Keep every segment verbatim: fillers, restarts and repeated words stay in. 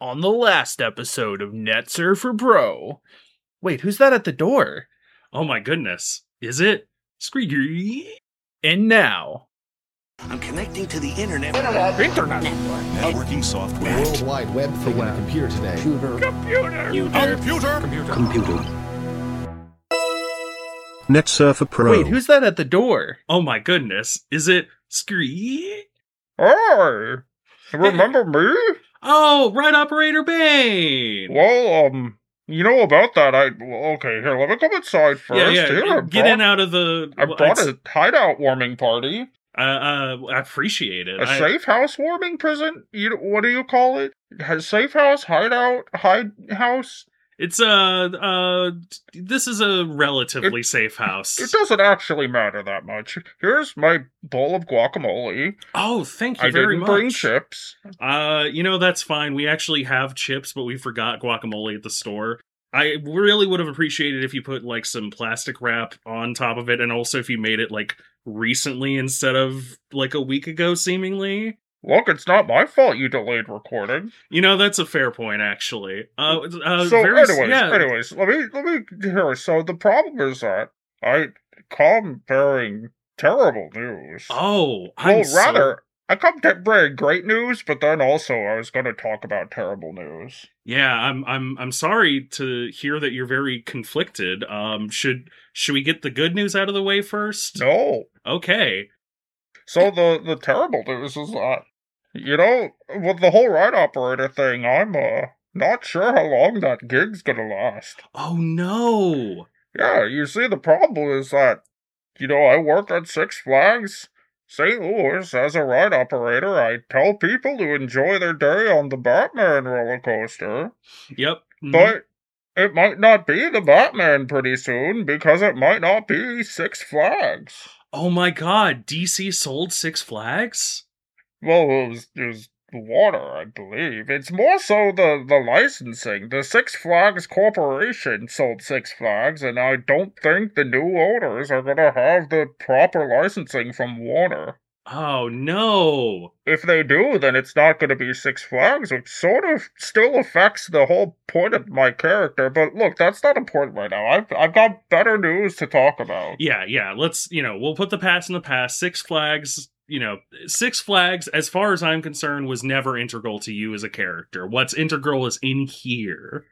On the last episode of NetSurfer Pro. Wait, who's that at the door? Oh my goodness. Is it? Screegy. And now... I'm connecting to the internet. Internet. Internet. Networking software. The World Wide Web thing on a computer today. Computer. Computer. Computer. Computer. Computer. NetSurfer Pro. Wait, who's that at the door? Oh my goodness. Is it Scree? Hey! Remember me? Oh, right, Operator Bane! Well, um, you know about that, I... well, okay, here, let me come inside first. Yeah, yeah, Here, I get brought- in out of the... I brought a hideout warming party. Uh, uh, I appreciate it. A I, safe house warming present? You, what do you call it? A safe house? Hideout? Hide house? It's, uh, uh, this is a relatively It- safe house. It doesn't actually matter that much. Here's my bowl of guacamole. Oh, thank you I very didn't much. bring chips. Uh, you know, that's fine. We actually have chips, but we forgot guacamole at the store. I really would have appreciated if you put, like, some plastic wrap on top of it, and also if you made it, like, recently instead of, like, a week ago, seemingly. Look, it's not my fault you delayed recording. You know, that's a fair point, actually. Uh, uh so, very, anyways, yeah. anyways, let me, let me, here, so the problem is that I come bearing terrible news. Oh, I'm well, so- rather, I come te- bearing great news, but then also I was going to talk about terrible news. Yeah, I'm I'm I'm sorry to hear that you're very conflicted. Um should should we get the good news out of the way first? No. Okay. So the, the terrible news is that, you know, with the whole ride operator thing, I'm, uh, not sure how long that gig's gonna last. Oh no. Yeah, you see, the problem is that, you know, I work at Six Flags Saint Louis as a ride operator. I tell people to enjoy their day on the Batman roller coaster, Yep. Mhm. but it might not be the Batman pretty soon because it might not be Six Flags. Oh my god, D C sold Six Flags? Well, it was, it was water, I believe. It's more so the, the licensing. The Six Flags Corporation sold Six Flags, and I don't think the new owners are gonna have the proper licensing from Warner. Oh no. If they do, then it's not gonna be Six Flags, which sort of still affects the whole point of my character. But look, that's not important right now. I've, I've got better news to talk about. Yeah, yeah, let's, you know, we'll put the past in the past. Six Flags, you know, Six Flags, as far as I'm concerned, was never integral to you as a character. What's integral is in here.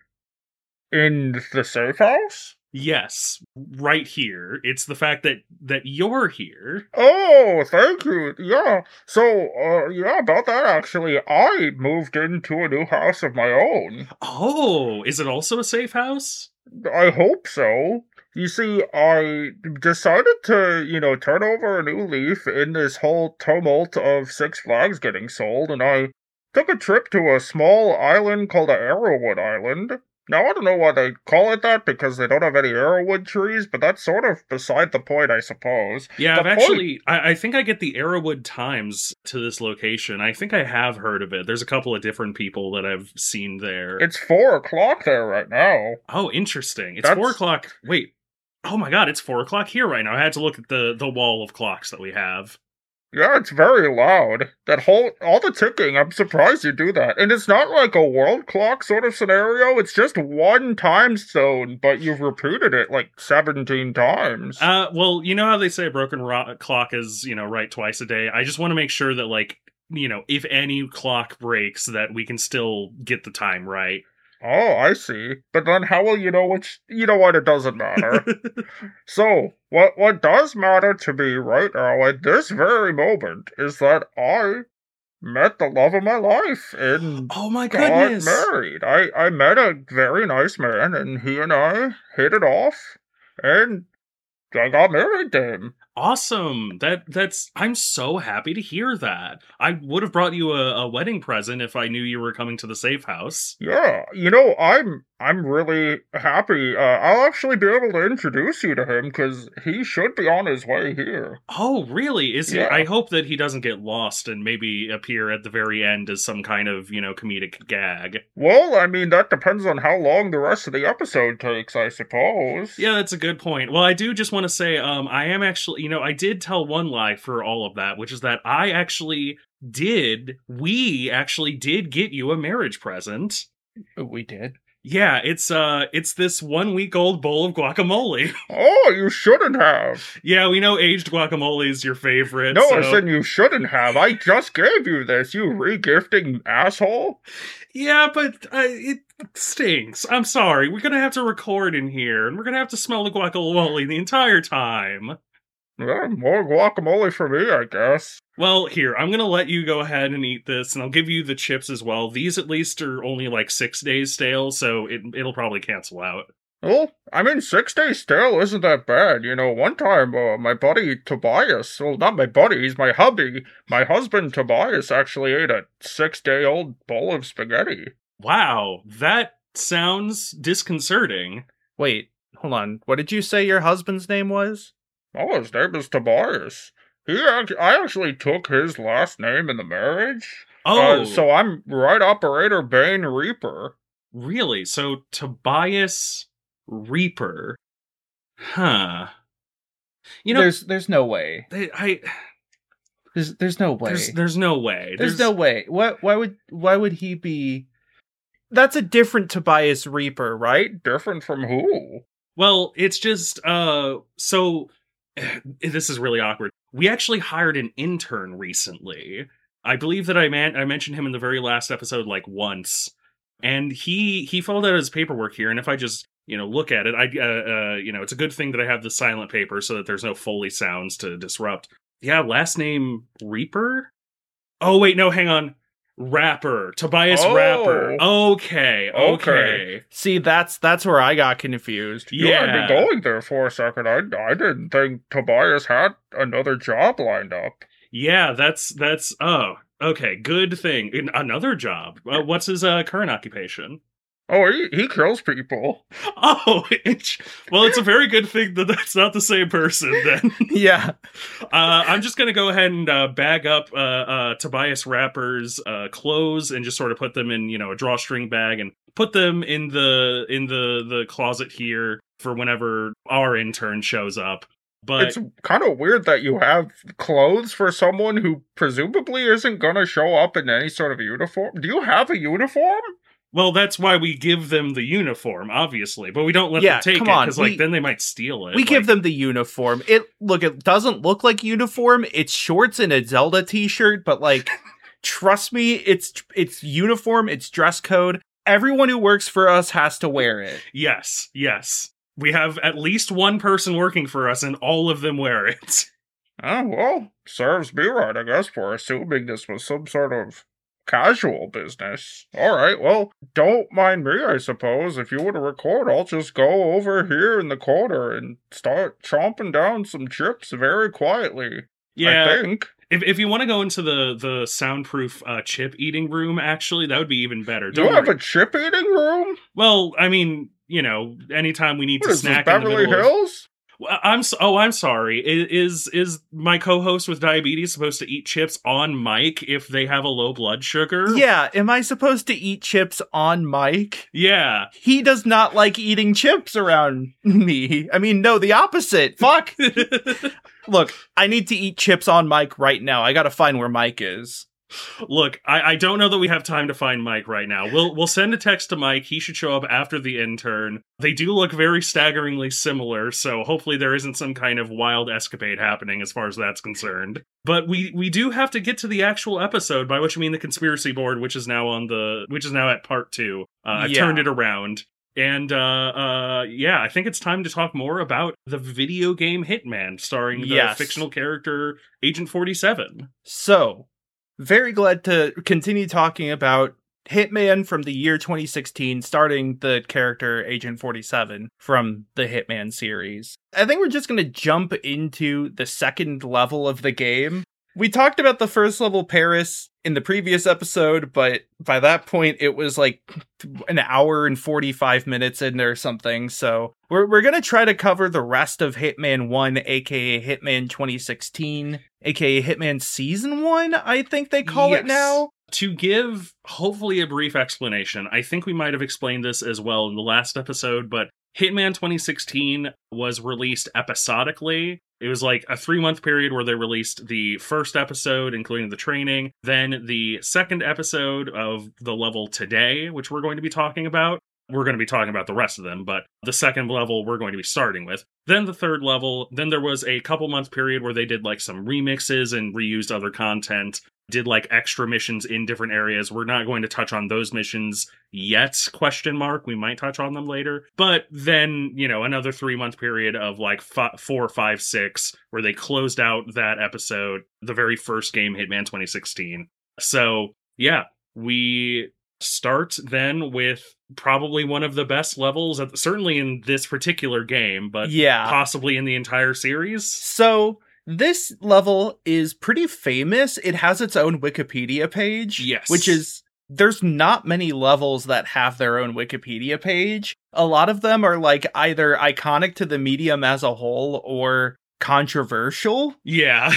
In the safe house? Yes, right here. It's the fact that that you're here. Oh, thank you. Yeah. So, uh, yeah, about that actually, I moved into a new house of my own. Oh, is it also a safe house? I hope so. You see, I decided to, you know, turn over a new leaf in this whole tumult of Six Flags getting sold, and I took a trip to a small island called Arrowwood Island. Now, I don't know why they call it that, because they don't have any Arrowwood trees, but that's sort of beside the point, I suppose. Yeah, The I've point- actually, I, I think I get the Arrowwood Times to this location. I think I have heard of it. There's a couple of different people that I've seen there. It's four o'clock there right now. Oh, interesting. It's That's- four o'clock. Wait. Oh my god, it's four o'clock here right now. I had to look at the, the wall of clocks that we have. Yeah, it's very loud. That whole, all the ticking, I'm surprised you do that. And it's not like a world clock sort of scenario, it's just one time zone, but you've repeated it like seventeen times. Uh, well, you know how they say a broken ro- clock is, you know, right twice a day? I just want to make sure that, like, you know, if any clock breaks, that we can still get the time right. Oh, I see. But then how will you know which, you know what, it doesn't matter. So, what what does matter to me right now at this very moment is that I met the love of my life and Oh my got goodness! married. I, I met a very nice man, and he and I hit it off, and I got married to him. Awesome. That that's I'm so happy to hear that. I would have brought you a, a wedding present if I knew you were coming to the safe house. Yeah, you know, I'm I'm really happy. Uh, I'll actually be able to introduce you to him, because he should be on his way here. Oh, really? Is he? Yeah. I hope that he doesn't get lost and maybe appear at the very end as some kind of, you know, comedic gag. Well, I mean, that depends on how long the rest of the episode takes, I suppose. Yeah, that's a good point. Well, I do just want to say, um, I am actually, you know, I did tell one lie for all of that, which is that I actually did, we actually did get you a marriage present. We did. Yeah, it's uh it's this one week old bowl of guacamole. Oh, you shouldn't have. Yeah, we know aged guacamole is your favorite. No, so... I said you shouldn't have. I just gave you this, you re-gifting asshole. Yeah, but uh, it stinks. I'm sorry. We're gonna have to record in here, and we're gonna have to smell the guacamole the entire time. Yeah, more guacamole for me, I guess. Well, here, I'm gonna let you go ahead and eat this, and I'll give you the chips as well. These, at least, are only like six days stale, so it, it'll probably cancel out. Well, I mean, six days stale isn't that bad. You know, one time, uh, my buddy Tobias, well, not my buddy, he's my hubby, my husband Tobias actually ate a six-day-old bowl of spaghetti. Wow, that sounds disconcerting. Wait, hold on. What did you say your husband's name was? Oh, his name is Tobias. He act- I actually took his last name in the marriage. Oh, Uh, so I'm Right Operator Bane Reaper. really? So Tobias Reaper. Huh. You know, there's there's no way. they, I There's there's no way. there's there's no way. There's, no way. What? Why would why would he be? That's a different Tobias Reaper, right? Different from who? Well, it's just uh so this is really awkward. We actually hired an intern recently. I believe that I man- I mentioned him in the very last episode like once. And he he filled out his paperwork here, and if I just, you know, look at it, I uh, uh you know, it's a good thing that I have the silent paper so that there's no Foley sounds to disrupt. Yeah, last name Reaper? Oh wait, no, hang on. Rapper. Tobias Oh. Rapper. Okay, okay. Okay. See, that's that's where I got confused. You had Yeah. me going there for a second. I, I didn't think Tobias had another job lined up. Yeah, that's that's oh, okay, good thing. In another job. Uh, what's his uh, current occupation? Oh, he, he kills people. Oh, it's, well, it's a very good thing that that's not the same person then. Yeah. Uh, I'm just gonna go ahead and uh, bag up uh, uh, Tobias Rapper's uh, clothes and just sort of put them in, you know, a drawstring bag and put them in the in the the closet here for whenever our intern shows up. But It's kind of weird that you have clothes for someone who presumably isn't going to show up in any sort of uniform. Do you have a uniform? well, that's why we give them the uniform, obviously, but we don't let Yeah, them take come it on, because, like, we- then they might steal it. We give Like, them the uniform. It look, it doesn't look like uniform. It's shorts and a Zelda t-shirt, but like trust me, it's it's uniform, it's dress code. Everyone who works for us has to wear it. yes, yes. We have at least one person working for us, and all of them wear it. Oh, well, serves me right, I guess, for assuming this was some sort of casual business. All right, well, don't mind me, I suppose. If you want to record, I'll just go over here in the corner and start chomping down some chips very quietly. Yeah, I think. if if you want to go into the the soundproof uh, chip eating room, actually, that would be even better. Do Don't you have worry. a chip eating room? Well, I mean, you know, anytime we need What to is this, snack in the Beverly middle of- Hills? Well, I'm so, oh, I'm sorry. I- Is is my co-host with diabetes supposed to eat chips on mic if they have a low blood sugar? Yeah, am I supposed to eat chips on mic? Yeah. He does not like eating chips around me. I mean, no, the opposite. Fuck. Look, I need to eat chips on mic right now. I gotta find where Mike is. Look, I, I don't know that we have time to find Mike right now. We'll we'll send a text to Mike. He should show up after the intern. They do look very staggeringly similar, so hopefully there isn't some kind of wild escapade happening as far as that's concerned. But we we do have to get to the actual episode, by which I mean the conspiracy board, which is now on the which is now at part two. Uh, I've Yeah. turned it around. And, uh, uh, yeah, I think it's time to talk more about the video game Hitman, starring the Yes. fictional character Agent forty-seven. So, very glad to continue talking about Hitman from the year twenty sixteen, starting the character Agent forty-seven from the Hitman series. I think we're just going to jump into the second level of the game. We talked about the first level Paris in the previous episode, but by that point it was like an hour and forty-five minutes in there or something. So we're we're going to try to cover the rest of Hitman one, aka Hitman twenty sixteen, aka Hitman Season one, I think they call it Yes. now. To give hopefully a brief explanation, I think we might have explained this as well in the last episode, but Hitman twenty sixteen was released episodically. It was like a three-month period where they released the first episode, including the training, then the second episode of the level today, which we're going to be talking about. We're going to be talking about the rest of them, but the second level we're going to be starting with. Then the third level, then there was a couple month period where they did like some remixes and reused other content, did like extra missions in different areas. We're not going to touch on those missions yet, question mark. We might touch on them later. But then, you know, another three month period of like f- four, five, six, where they closed out that episode, the very first game, Hitman twenty sixteen. So yeah, we start then with probably one of the best levels, at, certainly in this particular game, but Yeah. possibly in the entire series. So this level is pretty famous. It has its own Wikipedia page. Yes. Which is, there's not many levels that have their own Wikipedia page. A lot of them are like either iconic to the medium as a whole or controversial. Yeah.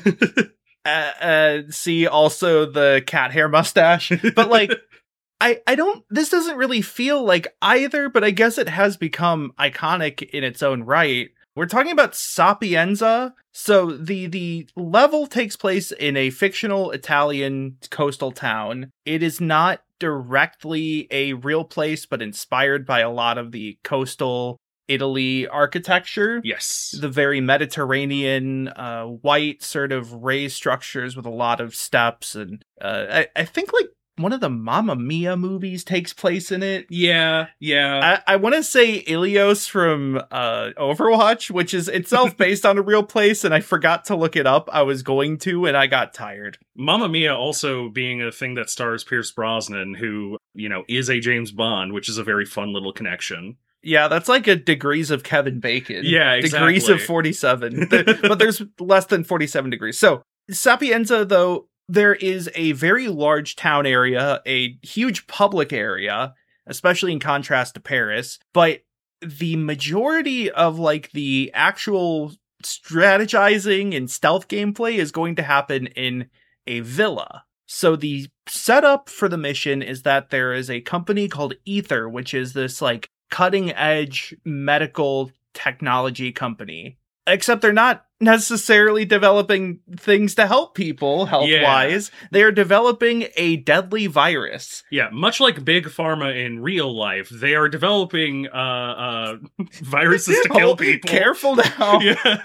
Uh, uh, see also the cat hair mustache. But like, I, I don't, this doesn't really feel like either, but I guess it has become iconic in its own right. We're talking about Sapienza. So the, the level takes place in a fictional Italian coastal town. It is not directly a real place, but inspired by a lot of the coastal Italy architecture. Yes. The very Mediterranean, uh, white sort of raised structures with a lot of steps. And uh, I, I think like one of the Mamma Mia movies takes place in it. Yeah, yeah. I, I want to say Ilios from uh, Overwatch, which is itself based on a real place, and I forgot to look it up. I was going to, and I got tired. Mamma Mia also being a thing that stars Pierce Brosnan, who, you know, is a James Bond, which is a very fun little connection. Yeah, that's like a degrees of Kevin Bacon. Yeah, exactly. Degrees of forty-seven. The- but there's less than forty-seven degrees. So, Sapienza, though, there is a very large town area, a huge public area, especially in contrast to Paris. But the majority of, like, the actual strategizing and stealth gameplay is going to happen in a villa. So the setup for the mission is that there is a company called Ether, which is this, like, cutting-edge medical technology company. Except they're not necessarily developing things to help people health-wise. Yeah. They are developing a deadly virus. Yeah, much like Big Pharma in real life, they are developing uh, uh, viruses to kill oh, people. Careful now.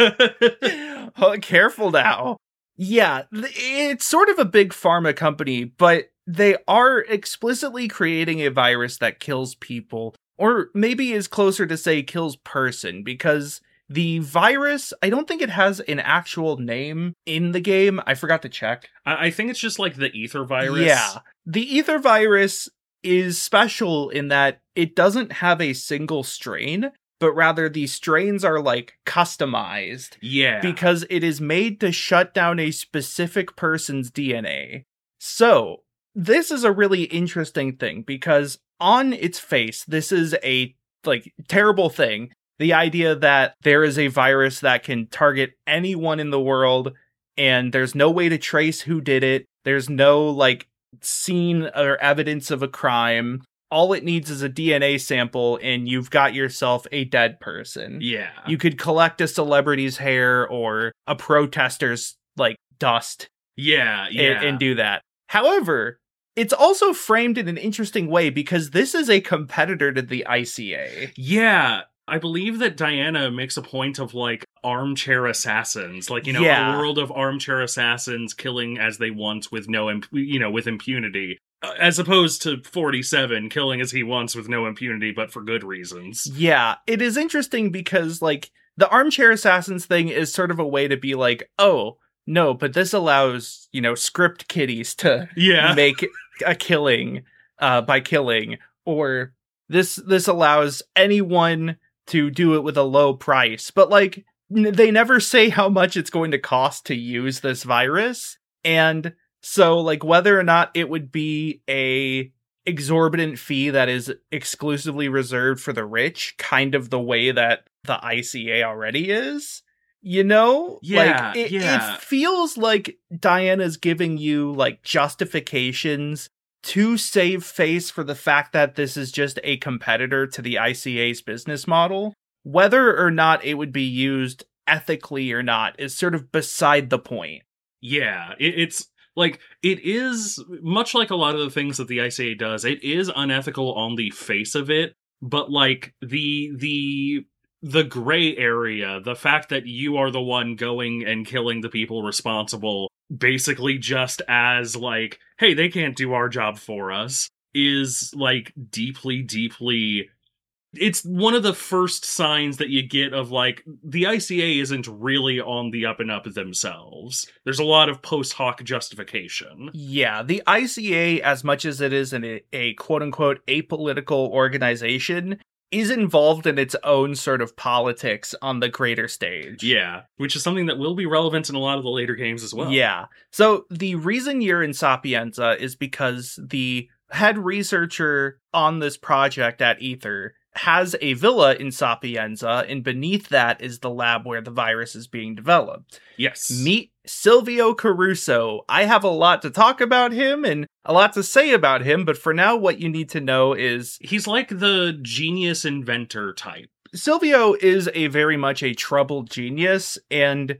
Yeah. oh, careful now. Yeah, it's sort of a Big Pharma company, but they are explicitly creating a virus that kills people. Or maybe is closer to say kills person, because the virus, I don't think it has an actual name in the game. I forgot to check. I, I think it's just like the Ether virus. Yeah. The Ether virus is special in that it doesn't have a single strain, but rather the strains are like customized. Yeah. Because it is made to shut down a specific person's D N A. So, this is a really interesting thing because on its face, this is a like terrible thing. The idea that there is a virus that can target anyone in the world and there's no way to trace who did it. There's no like scene or evidence of a crime. All it needs is a D N A sample and you've got yourself a dead person. Yeah. You could collect a celebrity's hair or a protester's like dust. Yeah, yeah. And, and do that. However, it's also framed in an interesting way because this is a competitor to the I C A. Yeah. I believe that Diana makes a point of, like, armchair assassins. Like, you know, Yeah. a world of armchair assassins killing as they want with no, imp- you know, with impunity. Uh, as opposed to forty-seven killing as he wants with no impunity, but for good reasons. Yeah, it is interesting because, like, the armchair assassins thing is sort of a way to be like, oh, no, but this allows, you know, script kiddies to Yeah. make a killing uh, by killing, or this this allows anyone to do it with a low price. But, like, n- they never say how much it's going to cost to use this virus. And so, like, whether or not it would be a exorbitant fee that is exclusively reserved for the rich, kind of the way that the I C A already is, you know? Yeah, like, it, yeah. it feels like Diana's giving you, like, justifications to save face for the fact that this is just a competitor to the I C A's business model. Whether or not it would be used ethically or not is sort of beside the point. Yeah, it, it's like, it is, much like a lot of the things that the I C A does, it is unethical on the face of it, but like the the the gray area, the fact that you are the one going and killing the people responsible, basically just as like, hey, they can't do our job for us, is like deeply, deeply... It's one of the first signs that you get of, like, the I C A isn't really on the up and up themselves. There's a lot of post hoc justification. Yeah, the I C A, as much as it is an, a, a quote-unquote apolitical organization, is involved in its own sort of politics on the greater stage. Yeah, which is something that will be relevant in a lot of the later games as well. Yeah. So the reason you're in Sapienza is because the head researcher on this project at Aether has a villa in Sapienza, and beneath that is the lab where the virus is being developed. Yes. Meet Silvio Caruso. I have a lot to talk about him and a lot to say about him, but for now, what you need to know is... He's like the genius inventor type. Silvio is a very much a troubled genius, and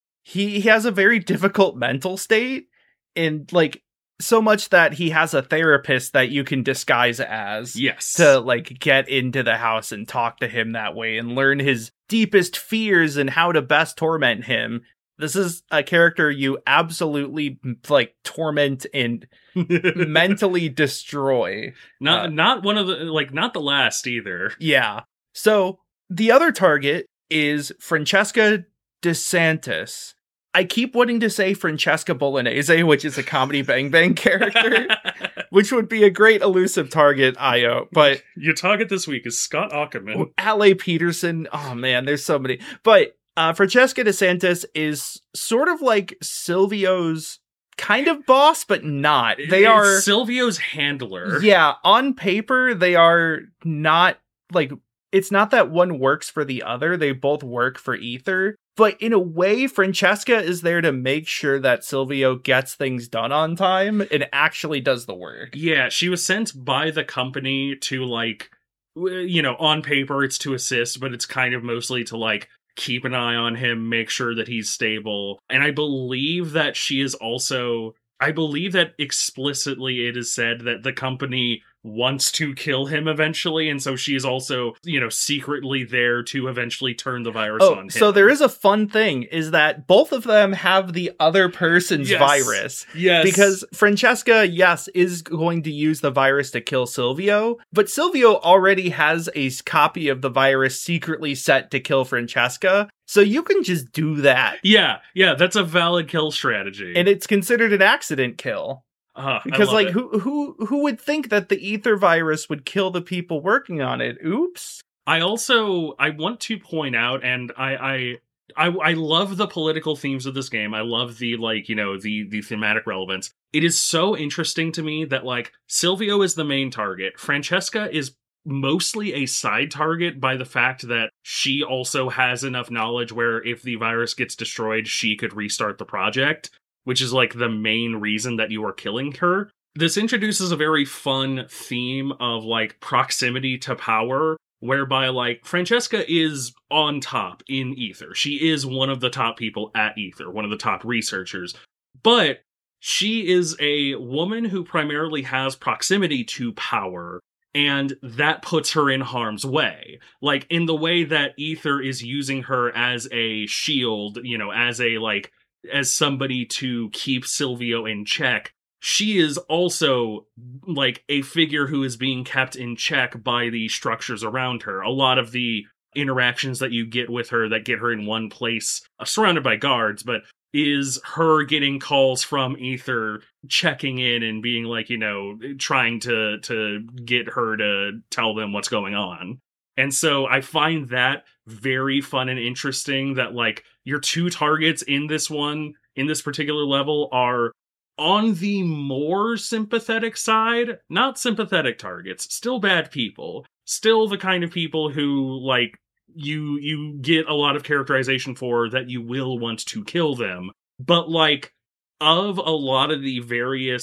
he, he has a very difficult mental state, and like... so much that he has a therapist that you can disguise as. Yes. To, like, get into the house and talk to him that way and learn his deepest fears and how to best torment him. This is a character you absolutely, like, torment and mentally destroy. Not Uh, not one of the, like, not the last either. Yeah. So, the other target is Francesca DeSantis. I keep wanting to say Francesca Bolognese, which is a Comedy Bang Bang character, which would be a great elusive target, Io, but... Your target this week is Scott Ackerman. Ale Peterson, oh man, there's so many. But uh, Francesca DeSantis is sort of like Silvio's kind of boss, but not. They It's are... Silvio's handler. Yeah, on paper, they are not, like... It's not that one works for the other, they both work for Aether. But in a way, Francesca is there to make sure that Silvio gets things done on time and actually does the work. Yeah, she was sent by the company to, like, w- you know, on paper it's to assist, but it's kind of mostly to, like, keep an eye on him, make sure that he's stable. And I believe that she is also... I believe that explicitly it is said that the company wants to kill him eventually, and so she is also, you know, secretly there to eventually turn the virus Oh, on him. so there is a fun thing, is that both of them have the other person's Yes. virus. Yes. Because Francesca, yes, is going to use the virus to kill Silvio, but Silvio already has a s- copy of the virus secretly set to kill Francesca, so you can just do that. Yeah, yeah, that's a valid kill strategy. And it's considered an accident kill. uh, Because, like, it. who who who would think that the Aether virus would kill the people working on it? Oops. I also I want to point out, and I, I I I love the political themes of this game. I love the, like, you know, the the thematic relevance. It is so interesting to me that, like, Silvio is the main target. Francesca is mostly a side target by the fact that she also has enough knowledge where if the virus gets destroyed, she could restart the project, which is, like, the main reason that you are killing her. This introduces a very fun theme of, like, proximity to power, whereby, like, Francesca is on top in Aether. She is one of the top people at Aether, one of the top researchers. But she is a woman who primarily has proximity to power, and that puts her in harm's way. Like, in the way that Aether is using her as a shield, you know, as a, like, as somebody to keep Silvio in check, she is also, like, a figure who is being kept in check by the structures around her. A lot of the interactions that you get with her that get her in one place, uh, surrounded by guards, but is her getting calls from Aether, checking in and being like, you know, trying to to get her to tell them what's going on. And so I find that very fun and interesting that, like, your two targets in this one, in this particular level, are on the more sympathetic side. Not sympathetic targets, still bad people, still the kind of people who, like, you you get a lot of characterization for that you will want to kill them. But, like, of a lot of the various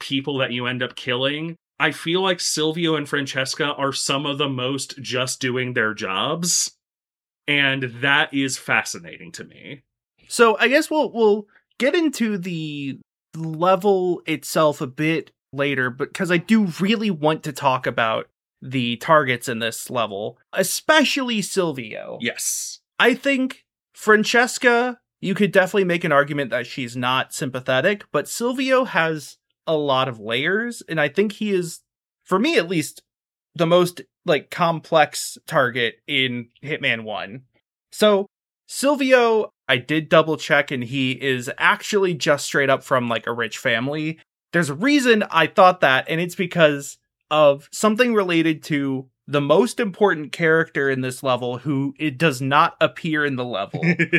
people that you end up killing, I feel like Silvio and Francesca are some of the most just doing their jobs. And that is fascinating to me. So I guess we'll we'll get into the level itself a bit later, but because I do really want to talk about the targets in this level, especially Silvio. Yes. I think Francesca, you could definitely make an argument that she's not sympathetic, but Silvio has a lot of layers, and I think he is, for me at least, the most like complex target in Hitman one. So Silvio, I did double check, and he is actually just straight up from like a rich family. There's a reason I thought that, and it's because of something related to the most important character in this level who it does not appear in the level.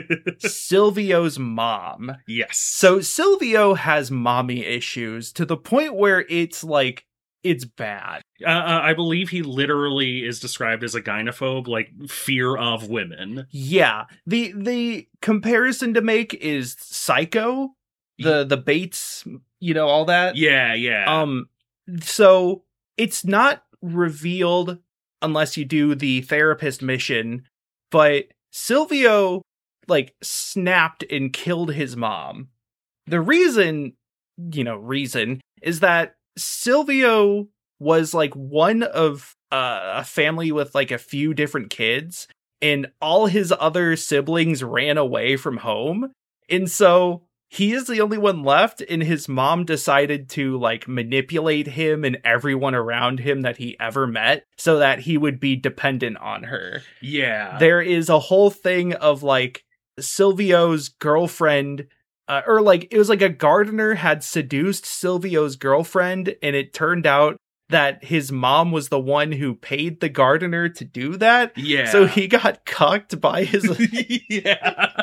Silvio's mom. Yes. So Silvio has mommy issues to the point where it's like, it's bad. Uh, uh, I believe he literally is described as a gynophobe, like fear of women. Yeah. The the comparison to make is Psycho, the the Bates, you know, all that. Yeah, yeah. Um so it's not revealed unless you do the therapist mission, but Silvio like snapped and killed his mom. The reason, you know, reason is that Silvio was like one of uh, a family with like a few different kids, and all his other siblings ran away from home. And so he is the only one left, and his mom decided to like manipulate him and everyone around him that he ever met so that he would be dependent on her. Yeah. There is a whole thing of like Silvio's girlfriend, uh, or like it was like a gardener had seduced Silvio's girlfriend, and it turned out that his mom was the one who paid the gardener to do that. Yeah. So he got cucked by his yeah.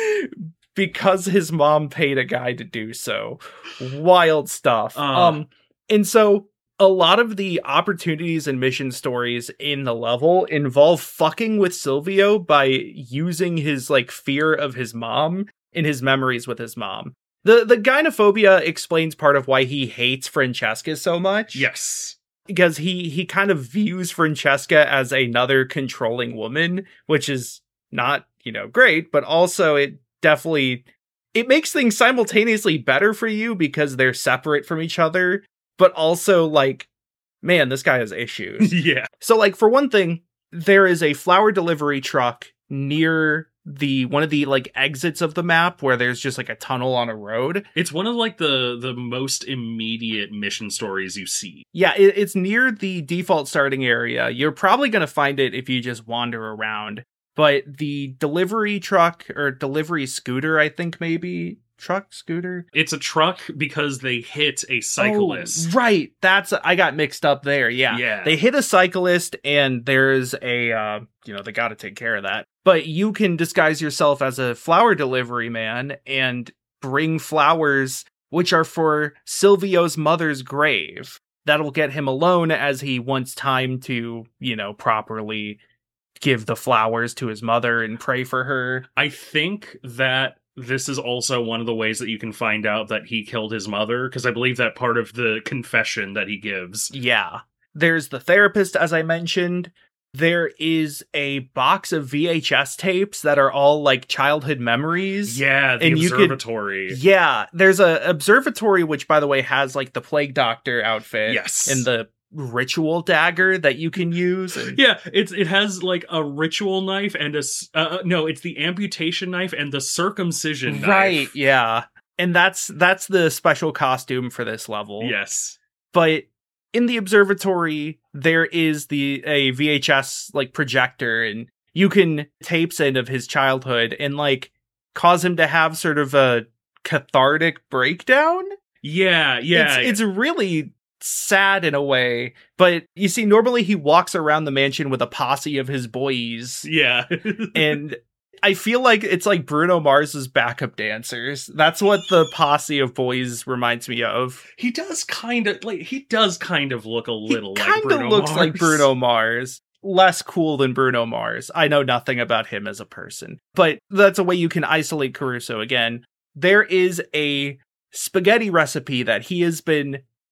because his mom paid a guy to do so. Wild stuff. Uh. Um, and so a lot of the opportunities and mission stories in the level involve fucking with Silvio by using his like fear of his mom and his memories with his mom. The the gynophobia explains part of why he hates Francesca so much. Yes. Because he he kind of views Francesca as another controlling woman, which is not, you know, great, but also it definitely it makes things simultaneously better for you because they're separate from each other, but also like, man, this guy has issues. Yeah. So like for one thing, there is a flower delivery truck near the one of the like exits of the map where there's just like a tunnel on a road. It's one of like the the most immediate mission stories you see. Yeah, it, it's near the default starting area. You're probably going to find it if you just wander around. But the delivery truck or delivery scooter, I think maybe truck scooter. It's a truck because they hit a cyclist. Oh, right. That's I got mixed up there. Yeah. Yeah. They hit a cyclist and there's a, uh, you know, they got to take care of that. But you can disguise yourself as a flower delivery man and bring flowers, which are for Silvio's mother's grave. That'll get him alone as he wants time to, you know, properly give the flowers to his mother and pray for her. I think that this is also one of the ways that you can find out that he killed his mother, because I believe that part of the confession that he gives. Yeah. There's the therapist, as I mentioned. There is a box of V H S tapes that are all like childhood memories. Yeah, the and observatory. You could, yeah, there's a observatory, which by the way has like the plague doctor outfit. Yes. And the ritual dagger that you can use. And... yeah, it's it has like a ritual knife and a uh, no, it's the amputation knife and the circumcision knife. Right, yeah. And that's that's the special costume for this level. Yes. But in the observatory, there is the a V H S like projector, and you can tapes in of his childhood and like cause him to have sort of a cathartic breakdown. Yeah, yeah. It's, it's really sad in a way, but you see, normally he walks around the mansion with a posse of his boys. Yeah. And I feel like it's like Bruno Mars's backup dancers. That's what the posse of boys reminds me of. He does kind of like he does kind of look a little he like Bruno kind of looks Mars. like Bruno Mars. Less cool than Bruno Mars. I know nothing about him as a person, but that's a way you can isolate Caruso again. There is a spaghetti recipe that he has been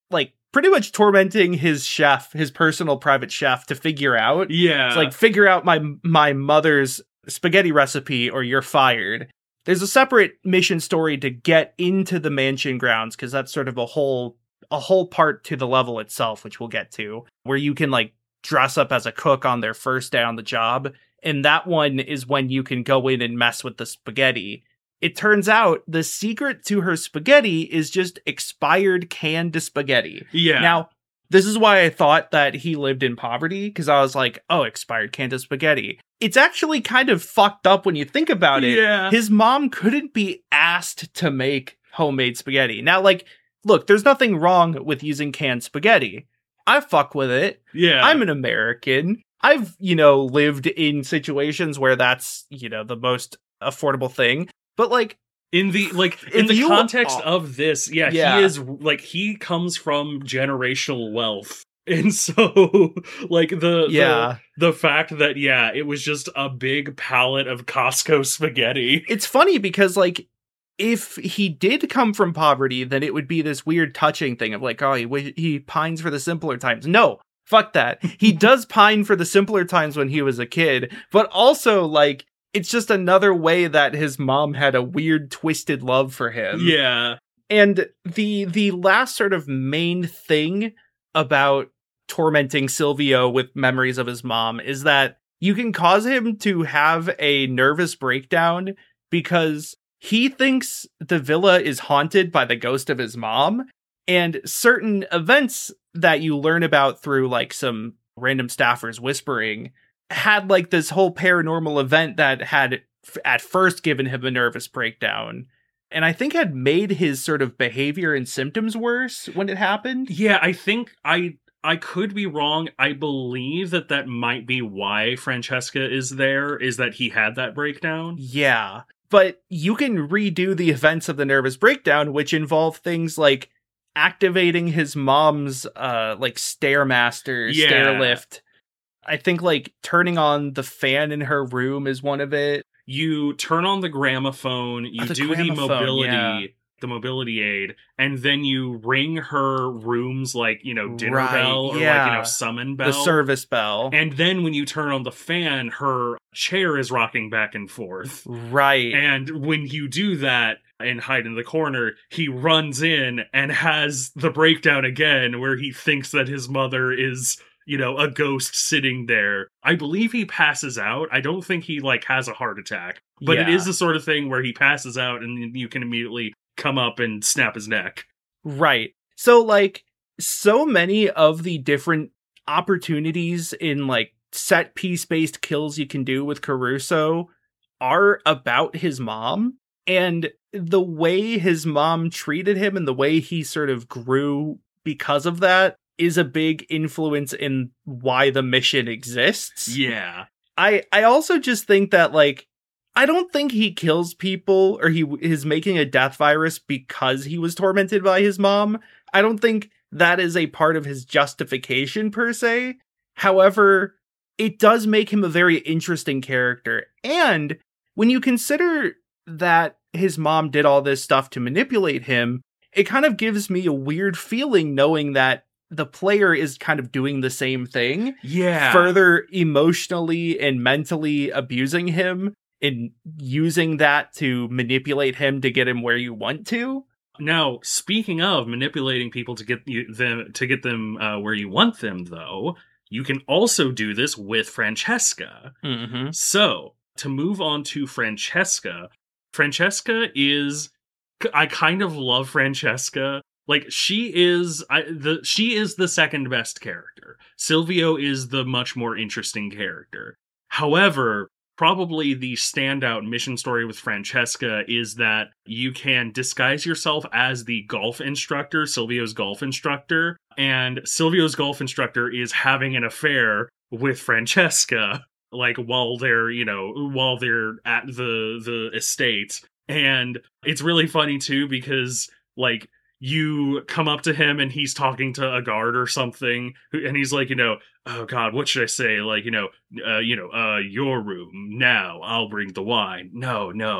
like pretty much tormenting his chef, his personal private chef, to figure out. Yeah. It's like, figure out my my mother's spaghetti recipe or you're fired. There's a separate mission story to get into the mansion grounds, because that's sort of a whole a whole part to the level itself, which we'll get to, where you can like dress up as a cook on their first day on the job. And that one is when you can go in and mess with the spaghetti. It turns out the secret to her spaghetti is just expired canned spaghetti. Yeah. Now, this is why I thought that he lived in poverty, because I was like, oh, expired canned spaghetti. It's actually kind of fucked up when you think about it. Yeah. His mom couldn't be asked to make homemade spaghetti. Now, like, look, there's nothing wrong with using canned spaghetti. I fuck with it. Yeah. I'm an American. I've, you know, lived in situations where that's, you know, the most affordable thing. But like, In the like in If the you- context oh. of this, yeah, Yeah. he is like he comes from generational wealth. And so like the, yeah, the the fact that yeah, it was just a big pallet of Costco spaghetti. it's funny because like, if he did come from poverty, then it would be this weird touching thing of like, oh, he, wi- he pines for the simpler times. No, fuck that. He does pine for the simpler times when he was a kid, but also like, it's just another way that his mom had a weird twisted love for him. Yeah. And the the last sort of main thing about tormenting Silvio with memories of his mom is that you can cause him to have a nervous breakdown because he thinks the villa is haunted by the ghost of his mom, and certain events that you learn about through like some random staffers whispering had like this whole paranormal event that had f- at first given him a nervous breakdown, and I think had made his sort of behavior and symptoms worse when it happened. Yeah, I think I I could be wrong. I believe that that might be why Francesca is there, is that he had that breakdown. Yeah, but you can redo the events of the nervous breakdown, which involve things like activating his mom's uh like stairmaster, Yeah. stair lift. I think like turning on the fan in her room is one of it. You turn on the gramophone, you Oh, the do the gramophone, mobility yeah. the mobility aid, and then you ring her room's like, you know, dinner Right, bell or like, you yeah. know, summon bell. The service bell. And then when you turn on the fan, her chair is rocking back and forth. Right. And when you do that and hide in the corner, he runs in and has the breakdown again where he thinks that his mother is, you know, a ghost sitting there. I believe he passes out. I don't think he like has a heart attack, but it Yeah. is the sort of thing where he passes out and you can immediately come up and snap his neck. Right. So like so many of the different opportunities in like set piece based kills you can do with Caruso are about his mom, and the way his mom treated him and the way he sort of grew because of that is a big influence in why the mission exists. Yeah. I I also just think that like I don't think he kills people or he is making a death virus because he was tormented by his mom. I don't think that is a part of his justification per se. However, it does make him a very interesting character. And when you consider that his mom did all this stuff to manipulate him, it kind of gives me a weird feeling knowing that the player is kind of doing the same thing. Yeah. Further emotionally and mentally abusing him and using that to manipulate him to get him where you want to. Now, speaking of manipulating people to get you, them to get them uh, where you want them, though, you can also do this with Francesca. Mm-hmm. So, to move on to Francesca, Francesca is I kind of love Francesca. Like she is I the she is the second best character. Silvio is the much more interesting character. However, probably the standout mission story with Francesca is that you can disguise yourself as the golf instructor, Silvio's golf instructor, and Silvio's golf instructor is having an affair with Francesca, like while they're, you know, while they're at the the estate. And it's really funny too because like you come up to him and he's talking to a guard or something, and he's like, you know, oh God, what should I say? Like, you know, uh, you know, uh, your room now. I'll bring the wine. No, no,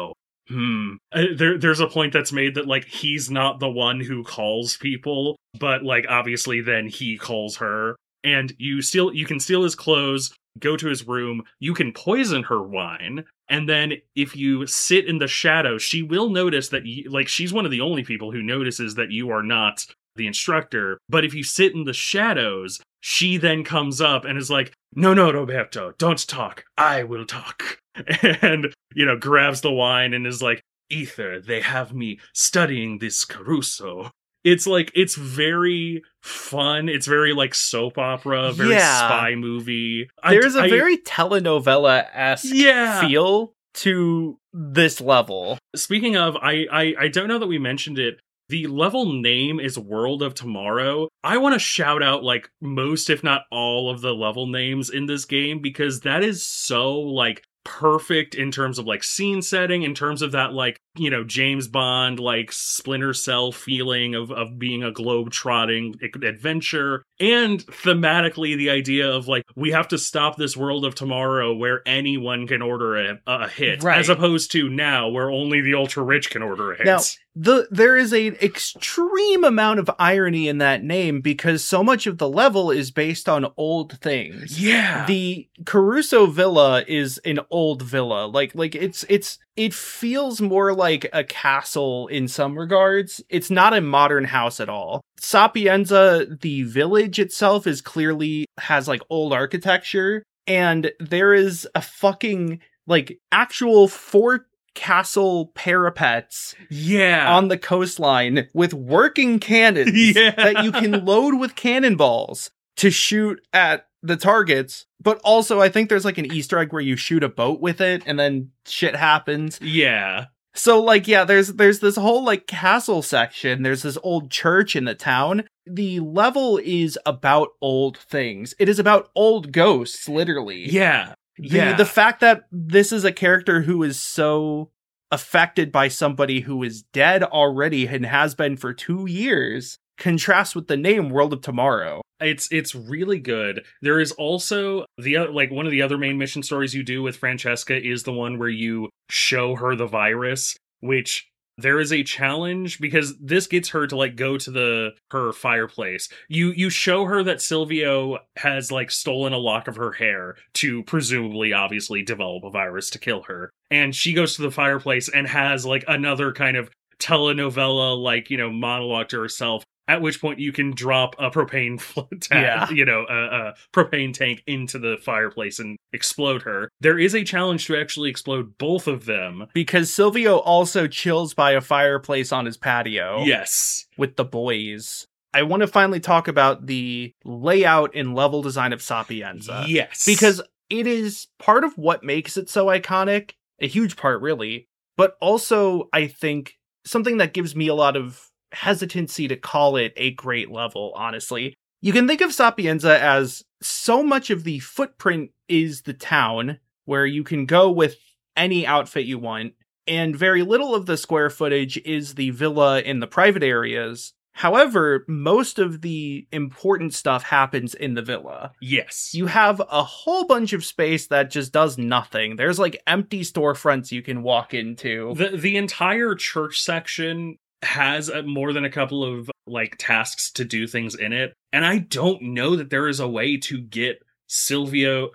hmm. Uh, there, there's a point that's made that, like, he's not the one who calls people, but, like, obviously then he calls her. And you steal, you can steal his clothes, go to his room, you can poison her wine, and then if you sit in the shadows, she will notice that, you, like, she's one of the only people who notices that you are not the instructor. But if you sit in the shadows, she then comes up and is like, no, no, Roberto, don't talk. I will talk. And, you know, grabs the wine and is like, Ether, they have me studying this Caruso. It's like, it's very fun. It's very like soap opera, very Yeah. spy movie. There's a a very telenovela-esque Yeah. feel to this level. Speaking of, I, I I don't know that we mentioned it. The level name is World of Tomorrow. I want to shout out like most, if not all, of the level names in this game because that is so like perfect in terms of like scene setting, in terms of that like, you know, James Bond like Splinter Cell feeling of of being a globe-trotting adventure, and thematically the idea of like we have to stop this world of tomorrow where anyone can order a, a hit, Right. as opposed to now where only the ultra rich can order a hit. Now, the there is an extreme amount of irony in that name because so much of the level is based on old things. yeah, The Caruso Villa is an old villa. Like like it's it's it feels more like a castle in some regards. It's not a modern house at all. Sapienza, the village itself, is clearly has like old architecture, and there is a fucking like actual fort castle parapets yeah, on the coastline with working cannons Yeah. that you can load with cannonballs to shoot at the targets. But also, I think there's like an Easter egg where you shoot a boat with it and then shit happens. yeah. So like, yeah, there's there's this whole like castle section. There's this old church in the town. The level is about old things. It is about old ghosts, literally. Yeah. The, Yeah. the fact that this is a character who is so affected by somebody who is dead already and has been for two years contrasts with the name World of Tomorrow. It's it's really good. There is also the oth- like one of the other main mission stories you do with Francesca is the one where you show her the virus, which there is a challenge because this gets her to like go to the her fireplace. You you show her that Silvio has like stolen a lock of her hair to presumably obviously develop a virus to kill her. And she goes to the fireplace and has like another kind of telenovela like, you know, monologue to herself. At which point you can drop a propane fl- tank, Yeah. you know, a, a propane tank into the fireplace and explode her. There is a challenge to actually explode both of them. Because Silvio also chills by a fireplace on his patio Yes. with the boys. I want to finally talk about the layout and level design of Sapienza. yes. Because it is part of what makes it so iconic, a huge part really, but also I think something that gives me a lot of hesitancy to call it a great level, honestly. You can think of Sapienza as so much of the footprint is the town, where you can go with any outfit you want, and very little of the square footage is the villa in the private areas. However, most of the important stuff happens in the villa. Yes. You have a whole bunch of space that just does nothing. There's like empty storefronts you can walk into. The the entire church section has a, more than a couple of like tasks to do things in it, and I don't know that there is a way to get Silvio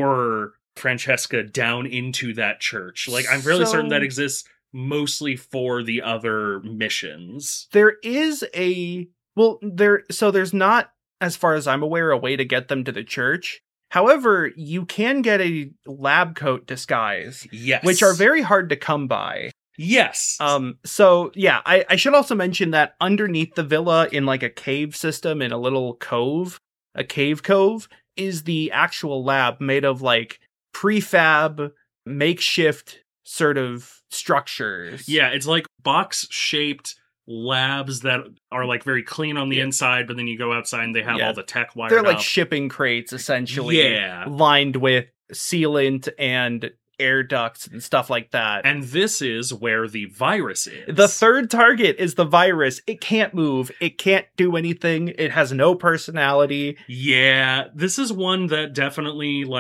or Francesca down into that church. Like I'm fairly certain So- that exists mostly for the other missions. There is a well, there so there's not, as far as I'm aware, a way to get them to the church. However, you can get a lab coat disguise, Yes. which are very hard to come by. Yes. Um, so yeah, I, I should also mention that underneath the villa in like a cave system in a little cove, a cave cove, is the actual lab made of like prefab, makeshift sort of structures. Yeah, it's like box-shaped labs that are like very clean on the Yeah. inside, but then you go outside and they have Yeah. all the tech wired They're like up. shipping crates essentially, Yeah. lined with sealant and air ducts and stuff like that. And this is where the virus is. The third target is the virus. It can't move. It can't do anything. It has no personality. Yeah, this is one that definitely, like,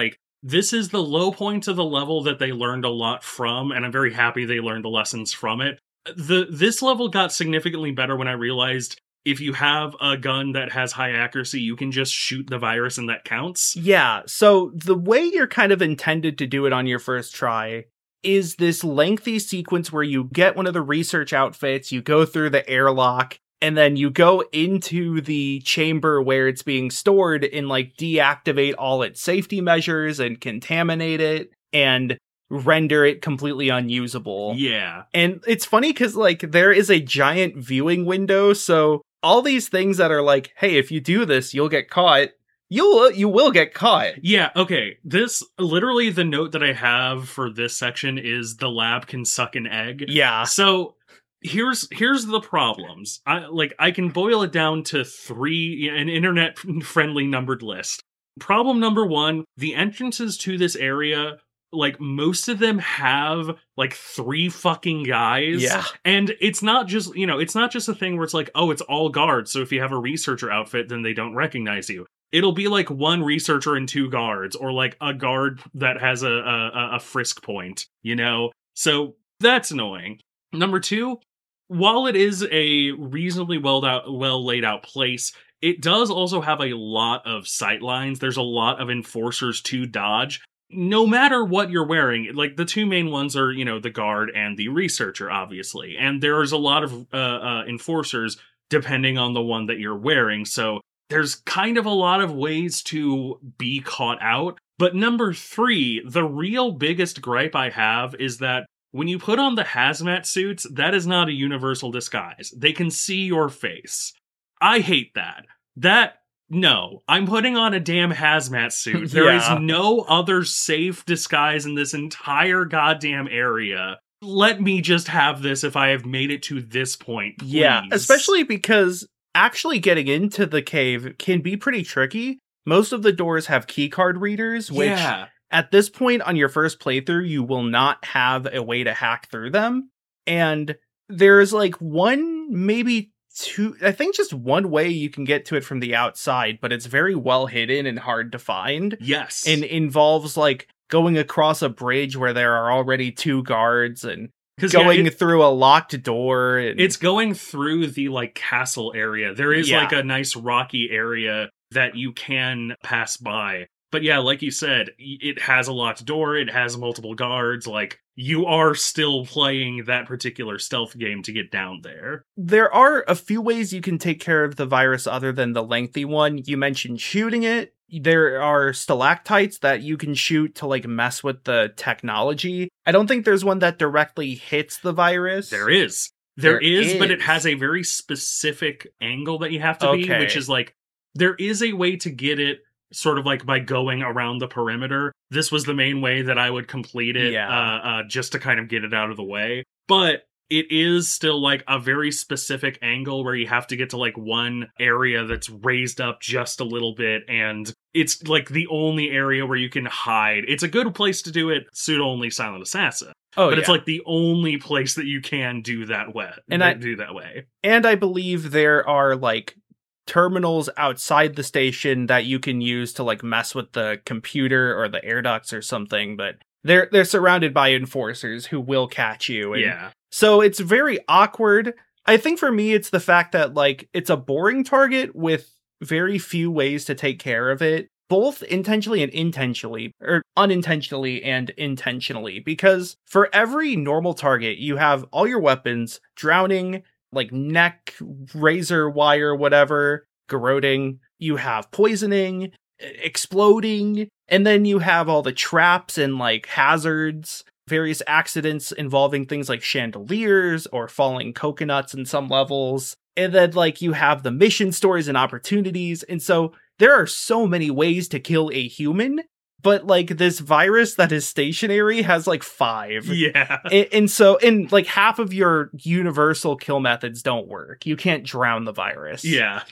this is the low point of the level that they learned a lot from, and I'm very happy they learned the lessons from it. The This level got significantly better when I realized if you have a gun that has high accuracy, you can just shoot the virus and that counts. Yeah, so the way you're kind of intended to do it on your first try is this lengthy sequence where you get one of the research outfits, you go through the airlock, and then you go into the chamber where it's being stored and like deactivate all its safety measures and contaminate it and render it completely unusable. Yeah. And it's funny because like there is a giant viewing window, so all these things that are like, hey, if you do this, you'll get caught. You'll you will get caught. Yeah, okay. This literally the note that I have for this section is the lab can suck an egg. Yeah. So here's here's the problems. I like I can boil it down to three, an internet friendly numbered list. Problem number one, the entrances to this area, like most of them have like three fucking guys. Yeah. And it's not just, you know, it's not just a thing where it's like, oh, it's all guards. So if you have a researcher outfit, then they don't recognize you. It'll be like one researcher and two guards, or like a guard that has a, a, a frisk point, you know? So that's annoying. Number two, while it is a reasonably well out, well laid out place, it does also have a lot of sight lines. There's a lot of enforcers to dodge. No matter what you're wearing, like the two main ones are, you know, the guard and the researcher, obviously. And there's a lot of uh, uh, enforcers depending on the one that you're wearing. So there's kind of a lot of ways to be caught out. But number three, the real biggest gripe I have is that when you put on the hazmat suits, that is not a universal disguise. They can see your face. I hate that. That... No, I'm putting on a damn hazmat suit. There Yeah. is no other safe disguise in this entire goddamn area. Let me just have this if I have made it to this point, please. Yeah, especially because actually getting into the cave can be pretty tricky. Most of the doors have keycard readers, which Yeah. at this point on your first playthrough, you will not have a way to hack through them. And there's like one, maybe two, I think just one way you can get to it from the outside, but it's very well hidden and hard to find. Yes. And involves like going across a bridge where there are already two guards and 'Cause, yeah, going it- through a locked door. And It's going through the like castle area. There is Yeah. like a nice rocky area that you can pass by. But yeah, like you said, y- it has a locked door, it has multiple guards, like you are still playing that particular stealth game to get down there. there are a few ways you can take care of the virus other than the lengthy one. You mentioned shooting it. There are stalactites that you can shoot to like mess with the technology. I don't think there's one that directly hits the virus. There is. There There is, but it is. has a very specific angle that you have to be, Okay. which is like, there is a way to get it sort of like by going around the perimeter. This was the main way that I would complete it, Yeah. uh, uh, just to kind of get it out of the way. But it is still like a very specific angle where you have to get to like one area that's raised up just a little bit, and it's like the only area where you can hide. It's a good place to do it, suit only Silent Assassin. Oh, but yeah. it's like the only place that you can do that way. And I- do that way. And I believe there are like terminals outside the station that you can use to like mess with the computer or the air ducts or something, but they're they're surrounded by enforcers who will catch you. And Yeah. so it's very awkward. I think for me it's the fact that like it's a boring target with very few ways to take care of it, both intentionally and intentionally, or unintentionally and intentionally, because for every normal target you have all your weapons, drowning, like neck, razor wire, whatever, garroting, you have poisoning, e- exploding, and then you have all the traps and like hazards, various accidents involving things like chandeliers or falling coconuts in some levels. And then like you have the mission stories and opportunities. And so there are so many ways to kill a human, but like this virus that is stationary has like five. Yeah. And, and so, and like half of your universal kill methods don't work. You can't drown the virus. Yeah.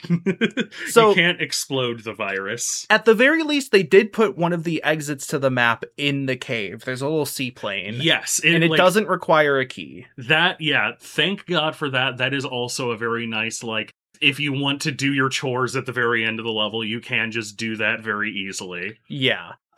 So- you can't explode the virus. At the very least, they did put one of the exits to the map in the cave. There's a little seaplane. Yes. And it like, doesn't require a key. That, yeah, thank God for that. That is also a very nice, like, if you want to do your chores at the very end of the level, you can just do that very easily. Yeah.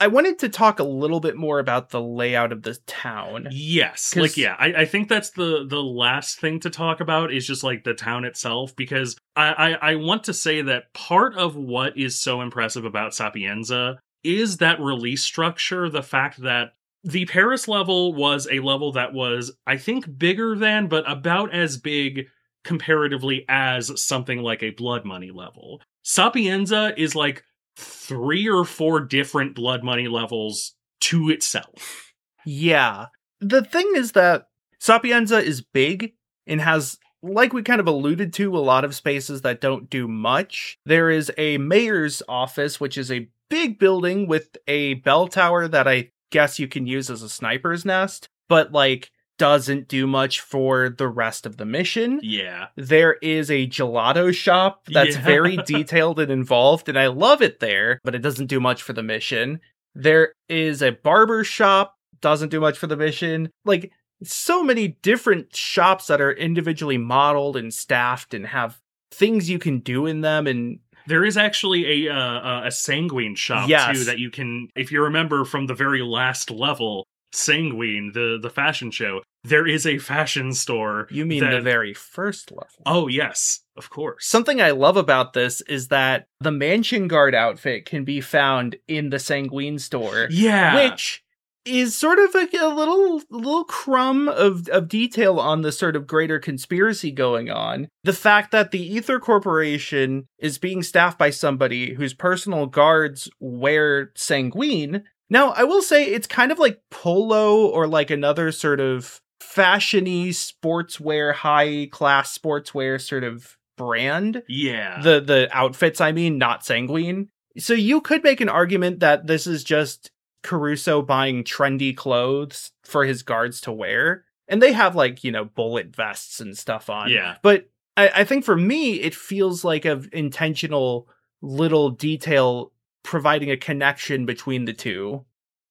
I wanted to talk a little bit more about the layout of the town. Yes. 'Cause- Like, yeah, I, I think that's the the last thing to talk about is just like the town itself, because I, I, I want to say that part of what is so impressive about Sapienza is that release structure, the fact that the Paris level was a level that was, I think, bigger than, but about as big comparatively as something like a Blood Money level. Sapienza is like three or four different Blood Money levels to itself. Yeah. The thing is that Sapienza is big and has, like we kind of alluded to, a lot of spaces that don't do much. There is a mayor's office, which is a big building with a bell tower that I guess you can use as a sniper's nest, but like doesn't do much for the rest of the mission. Yeah. There is a gelato shop that's Yeah. very detailed and involved, and I love it there, but it doesn't do much for the mission. There is a barber shop, doesn't do much for the mission. Like, so many different shops that are individually modeled and staffed and have things you can do in them, and There is actually a uh, a Sanguine shop Yes. too that you can, if you remember from the very last level, Sanguine, the the fashion show. There is a fashion store. you mean that, the very first level. Oh yes, of course. Something I love about this is that the Mansion Guard outfit can be found in the Sanguine store. yeah, Which is sort of a, a little little crumb of, of detail on the sort of greater conspiracy going on. The fact that the Ether Corporation is being staffed by somebody whose personal guards wear Sanguine. Now, I will say it's kind of like polo or like another sort of fashion-y sportswear, high-class sportswear sort of brand. yeah, The the outfits, I mean, not Sanguine. So you could make an argument that this is just Caruso buying trendy clothes for his guards to wear. And they have, like, you know, bullet vests and stuff on. Yeah. But I, I think for me, it feels like an intentional little detail providing a connection between the two.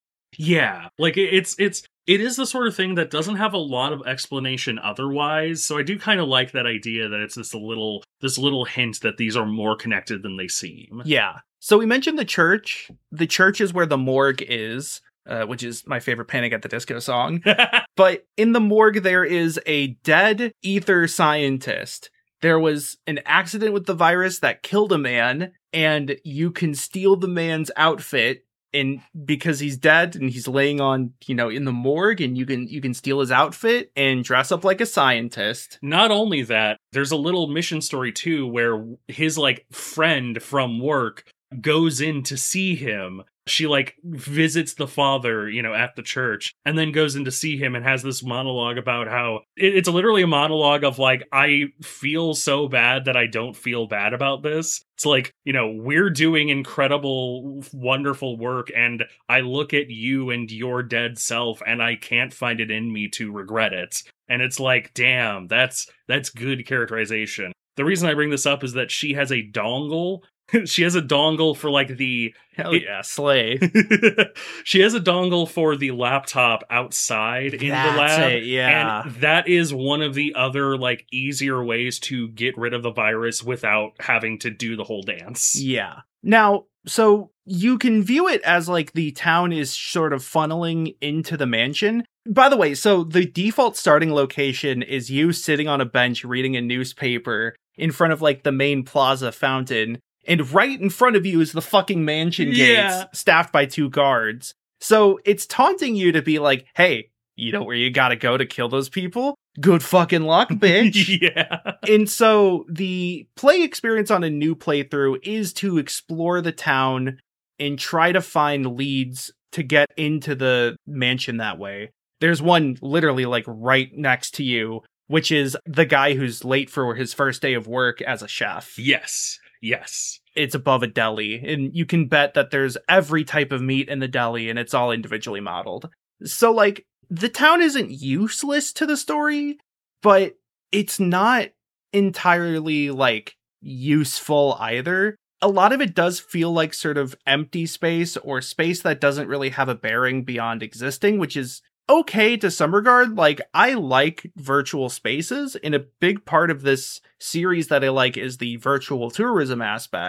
yeah. Like it, it's it's it is the sort of thing that doesn't have a lot of explanation otherwise. So I do kind of like that idea that it's this little this little hint that these are more connected than they seem. Yeah. So we mentioned the church. The church is where the morgue is, uh, which is my favorite Panic at the Disco song. But in the morgue, there is a dead ether scientist. There was an accident with the virus that killed a man, and you can steal the man's outfit. And because he's dead and he's laying on, you know, in the morgue, and you can you can steal his outfit and dress up like a scientist. Not only that, there's a little mission story too where his like friend from work goes in to see him. She like visits the father, you know, at the church, and then goes in to see him and has this monologue about how it, it's literally a monologue of like, I feel so bad that I don't feel bad about this. It's like, you know, we're doing incredible, wonderful work, and I look at you and your dead self, and I can't find it in me to regret it. And it's like, damn, that's that's good characterization. The reason I bring this up is that she has a dongle. She has a dongle for like the Hell It- yeah, slay. she has a dongle for the laptop outside in That's the lab. it, yeah. And that is one of the other like easier ways to get rid of the virus without having to do the whole dance. Yeah. Now, so you can view it as like the town is sort of funneling into the mansion. By the way, so the default starting location is you sitting on a bench reading a newspaper in front of like the main plaza fountain. And right in front of you is the fucking mansion gates, Yeah. staffed by two guards. So it's taunting you to be like, hey, you know where you gotta go to kill those people? Good fucking luck, bitch. Yeah. And so the play experience on a new playthrough is to explore the town and try to find leads to get into the mansion that way. There's one literally like right next to you, which is the guy who's late for his first day of work as a chef. Yes. Yes. It's above a deli, and you can bet that there's every type of meat in the deli, and it's all individually modeled. So, like, the town isn't useless to the story, but it's not entirely, like, useful either. A lot of it does feel like sort of empty space or space that doesn't really have a bearing beyond existing, which is okay to some regard. Like, I like virtual spaces, and a big part of this series that I like is the virtual tourism aspect.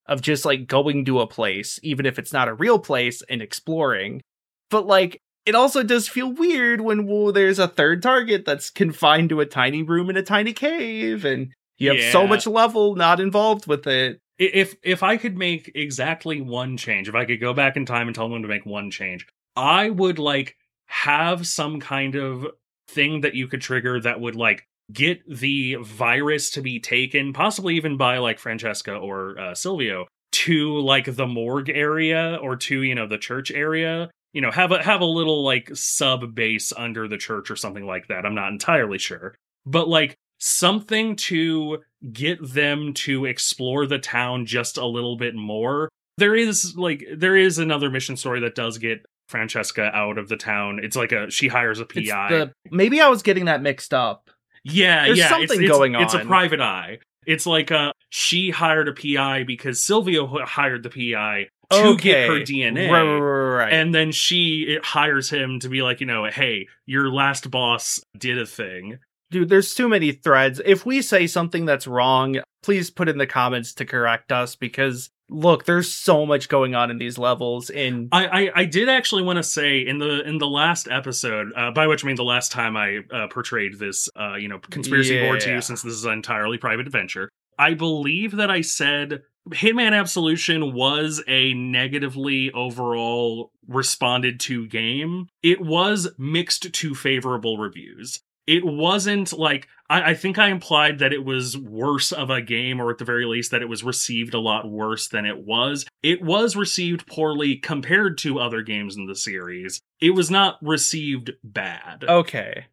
of just like going to a place, even if it's not a real place, and exploring. But like, it also does feel weird when well, there's a third target that's confined to a tiny room in a tiny cave, and you have Yeah. so much level not involved with it. If if I could make exactly one change, if I could go back in time and tell them to make one change, I would like have some kind of thing that you could trigger that would like get the virus to be taken, possibly even by like Francesca or uh, Silvio, to like the morgue area or to, you know, the church area. You know, have a have a little like sub base under the church or something like that. I'm not entirely sure. But like something to get them to explore the town just a little bit more. There is like there is another mission story that does get Francesca out of the town. It's like a she hires a P It's I. the, maybe I was getting that mixed up. Yeah, There's yeah. something it's, going it's, It's a on. private eye. It's like uh she hired a P I because Silvio h- hired the P I to get her D N A. Right, right, right, right. And then she it hires him to be like, you know, hey, your last boss did a thing. Dude, there's too many threads. If we say something that's wrong, please put in the comments to correct us, because look, there's so much going on in these levels. In I, I, I did actually want to say in the in the last episode, uh, by which I mean the last time I uh, portrayed this, uh, you know, conspiracy board to Yeah. you, since this is an entirely private adventure, I believe that I said Hitman Absolution was a negatively overall responded to game. It was mixed to favorable reviews. It wasn't like, I, I think I implied that it was worse of a game, or at the very least that it was received a lot worse than it was. It was received poorly compared to other games in the series. It was not received bad. okay.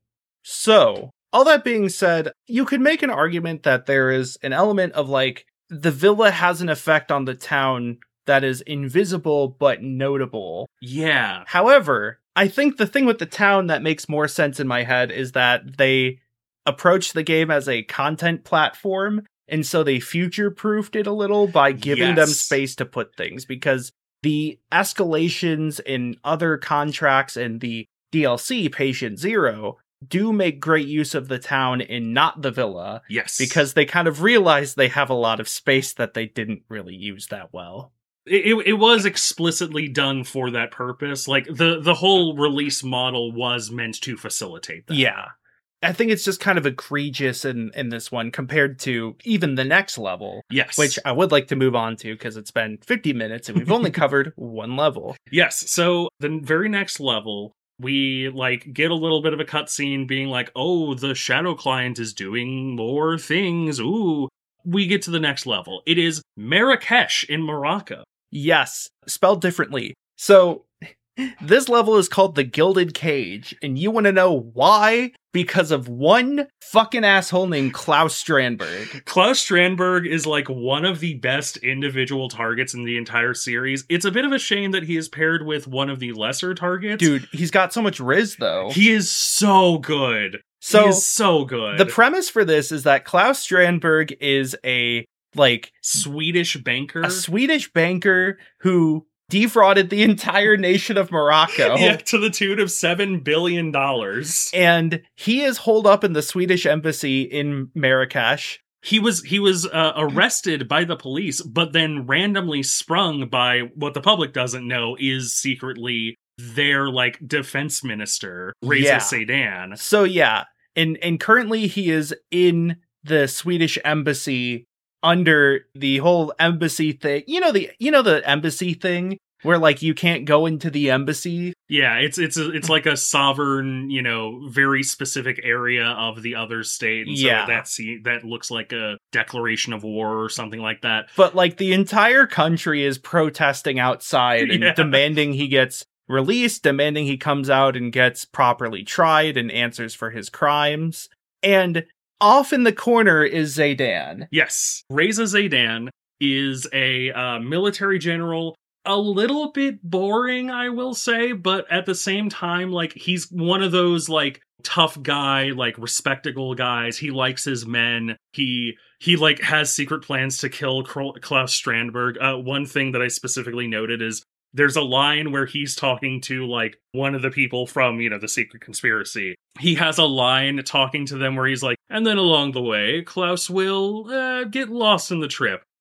So, all that being said, you could make an argument that there is an element of like, the villa has an effect on the town that is invisible but notable. Yeah. However, I think the thing with the town that makes more sense in my head is that they approach the game as a content platform, and so they future-proofed it a little by giving them Yes. space to put things, because the escalations in other contracts and the D L C, Patient Zero, do make great use of the town and not the villa, Yes. because they kind of realize they have a lot of space that they didn't really use that well. It, it, it was explicitly done for that purpose. Like, the, the whole release model was meant to facilitate that. Yeah. I think it's just kind of egregious in, in this one compared to even the next level, Yes. which I would like to move on to because it's been fifty minutes and we've only covered one level. Yes, so the very next level, we like get a little bit of a cutscene being like, oh, the Shadow Client is doing more things. Ooh. We get to the next level. It is Marrakesh in Morocco. Yes, spelled differently. So this level is called the Gilded Cage, and you want to know why? Because of one fucking asshole named Klaus Strandberg. Klaus Strandberg is like one of the best individual targets in the entire series. It's a bit of a shame that he is paired with one of the lesser targets. Dude, he's got so much riz, though. He is so good. So he is so good. the premise for this is that Klaus Strandberg is a, like, Swedish banker. a Swedish banker who defrauded the entire nation of Morocco. Yeah, to the tune of seven billion dollars. And he is holed up in the Swedish embassy in Marrakesh. He was he was uh, arrested by the police, but then randomly sprung by what the public doesn't know is secretly their like defense minister, Reza Yeah. Sedan. So yeah, and and currently he is in the Swedish embassy under the whole embassy thing. You know the you know the embassy thing where like you can't go into the embassy. Yeah, it's it's a, it's like a sovereign, you know, very specific area of the other state. And so Yeah. that see that looks like a declaration of war or something like that. But like the entire country is protesting outside and Yeah. demanding he gets released, demanding he comes out and gets properly tried and answers for his crimes. And off in the corner is Zaydan. Yes, Reza Zaydan is a uh, military general. A little bit boring, I will say, but at the same time, like, he's one of those, like, tough guy, like, respectable guys. He likes his men. He, he like, has secret plans to kill Klaus Strandberg. Uh, one thing that I specifically noted is there's a line where he's talking to, like, one of the people from, you know, the secret conspiracy. He has a line talking to them where he's like, and then along the way, Klaus will uh, get lost in the trip.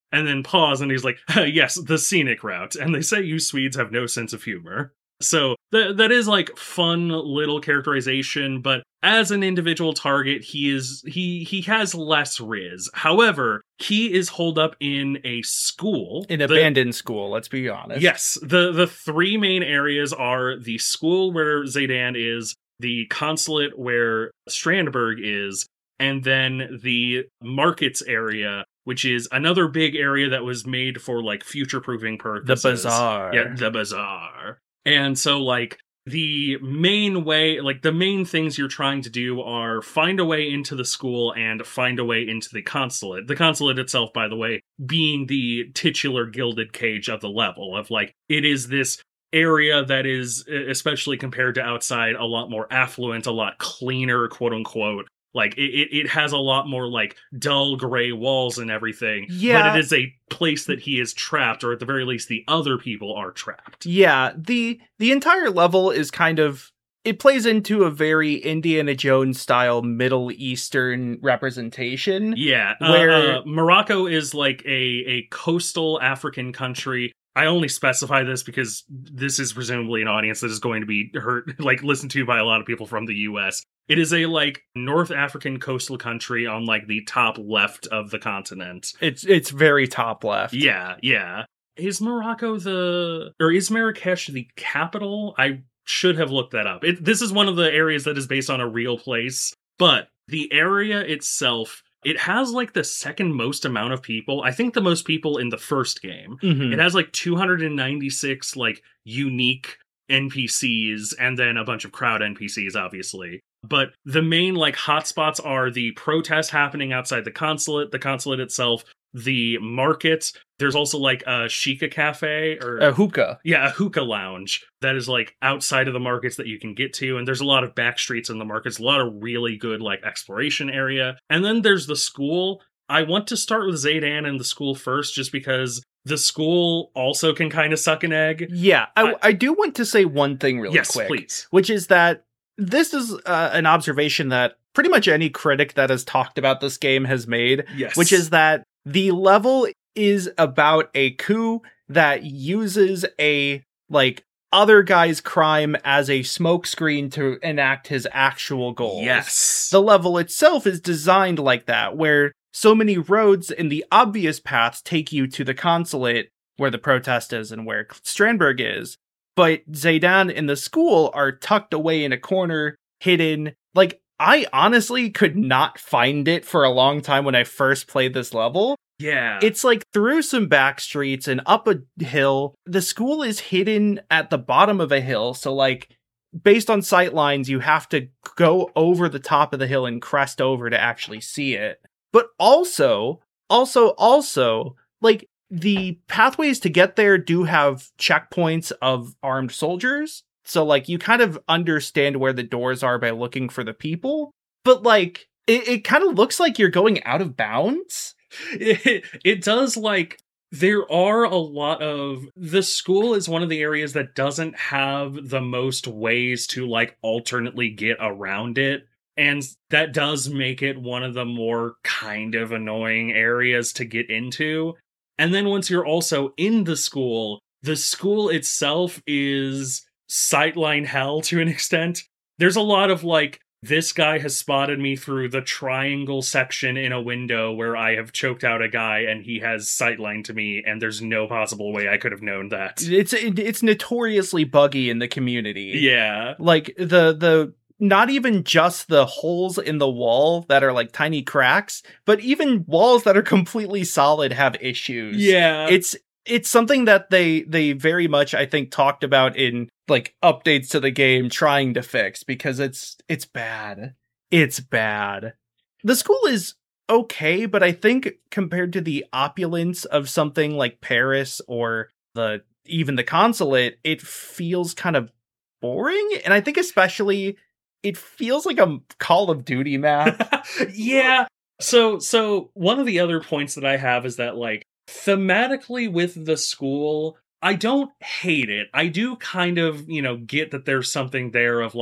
and then pause, and he's like, yes, the scenic route. And they say you Swedes have no sense of humor. So th- that is like fun little characterization, but as an individual target, he is he he has less riz. However, he is holed up in a school, An The- abandoned school, let's be honest. Yes, the the three main areas are the school where Zaydan is, the consulate where Strandberg is, and then the markets area, which is another big area that was made for like future-proofing The purposes. bazaar. Yeah, the bazaar. And so like the main way, like the main things you're trying to do are find a way into the school and find a way into the consulate. The consulate itself, by the way, being the titular gilded cage of the level, of like, it is this area that is, especially compared to outside, a lot more affluent, a lot cleaner, quote unquote. Like, it, it it has a lot more, like, dull gray walls and everything. Yeah. But it is a place that he is trapped, or at the very least, the other people are trapped. Yeah, the the entire level is kind of, it plays into a very Indiana Jones style Middle Eastern representation. Yeah. uh, Where- uh, Morocco is, like, a, a coastal African country. I only specify this because this is presumably an audience that is going to be heard, like, listened to by a lot of people from the U S. It is a, like, North African coastal country on, like, the top left of the continent. It's it's very top left. Yeah, yeah. Is Morocco the... Or is Marrakesh the capital? I should have looked that up. It, this is one of the areas that is based on a real place. But the area itself, it has, like, the second most amount of people. I think the most people in the first game. Mhm. It has, like, two hundred ninety-six, like, unique N P Cs, and then a bunch of crowd N P Cs, obviously. But the main, like, hotspots are the protests happening outside the consulate, the consulate itself, the market. There's also, like, a Chica Cafe, or... A hookah. yeah, a hookah lounge that is, like, outside of the markets that you can get to. And there's a lot of back streets in the markets, a lot of really good, like, exploration area. And then there's the school. I want to start with Zaydan and the school first, just because the school also can kind of suck an egg. Yeah, I, I- I do want to say one thing really yes, quick. please. Which is that this is uh, an observation that pretty much any critic that has talked about this game has made, Yes. which is that the level is about a coup that uses a, like, other guy's crime as a smokescreen to enact his actual goals. Yes. The level itself is designed like that, where so many roads in the obvious paths take you to the consulate where the protest is and where Strandberg is. But Zaydan and the school are tucked away in a corner, hidden. Like, I honestly could not find it for a long time when I first played this level. Yeah. It's like through some back streets and up a hill. The school is hidden at the bottom of a hill. So, like, based on sight lines, you have to go over the top of the hill and crest over to actually see it. But also, also, also, like, the pathways to get there do have checkpoints of armed soldiers. So, like, you kind of understand where the doors are by looking for the people. But, like, it, it kind of looks like you're going out of bounds. It, it does, like, there are a lot of... The school is one of the areas that doesn't have the most ways to, like, alternately get around it. And that does make it one of the more kind of annoying areas to get into. And then once you're also in the school, the school itself is sightline hell to an extent. There's a lot of, like, this guy has spotted me through the triangle section in a window where I have choked out a guy and he has sightline to me, and there's no possible way I could have known that. It's it's notoriously buggy in the community. Yeah. Like, the the not even just the holes in the wall that are like tiny cracks, but even walls that are completely solid have issues. Yeah. It's it's something that they they very much, I think, talked about in, like, updates to the game, trying to fix, because it's it's bad. It's bad. The school is okay, but I think compared to the opulence of something like Paris or the even the consulate, it feels kind of boring. And I think especially it feels like a Call of Duty map. Yeah. So so one of the other points that I have is that, like, thematically with the school, I don't hate it. I do kind of, you know, get that there's something there of, like,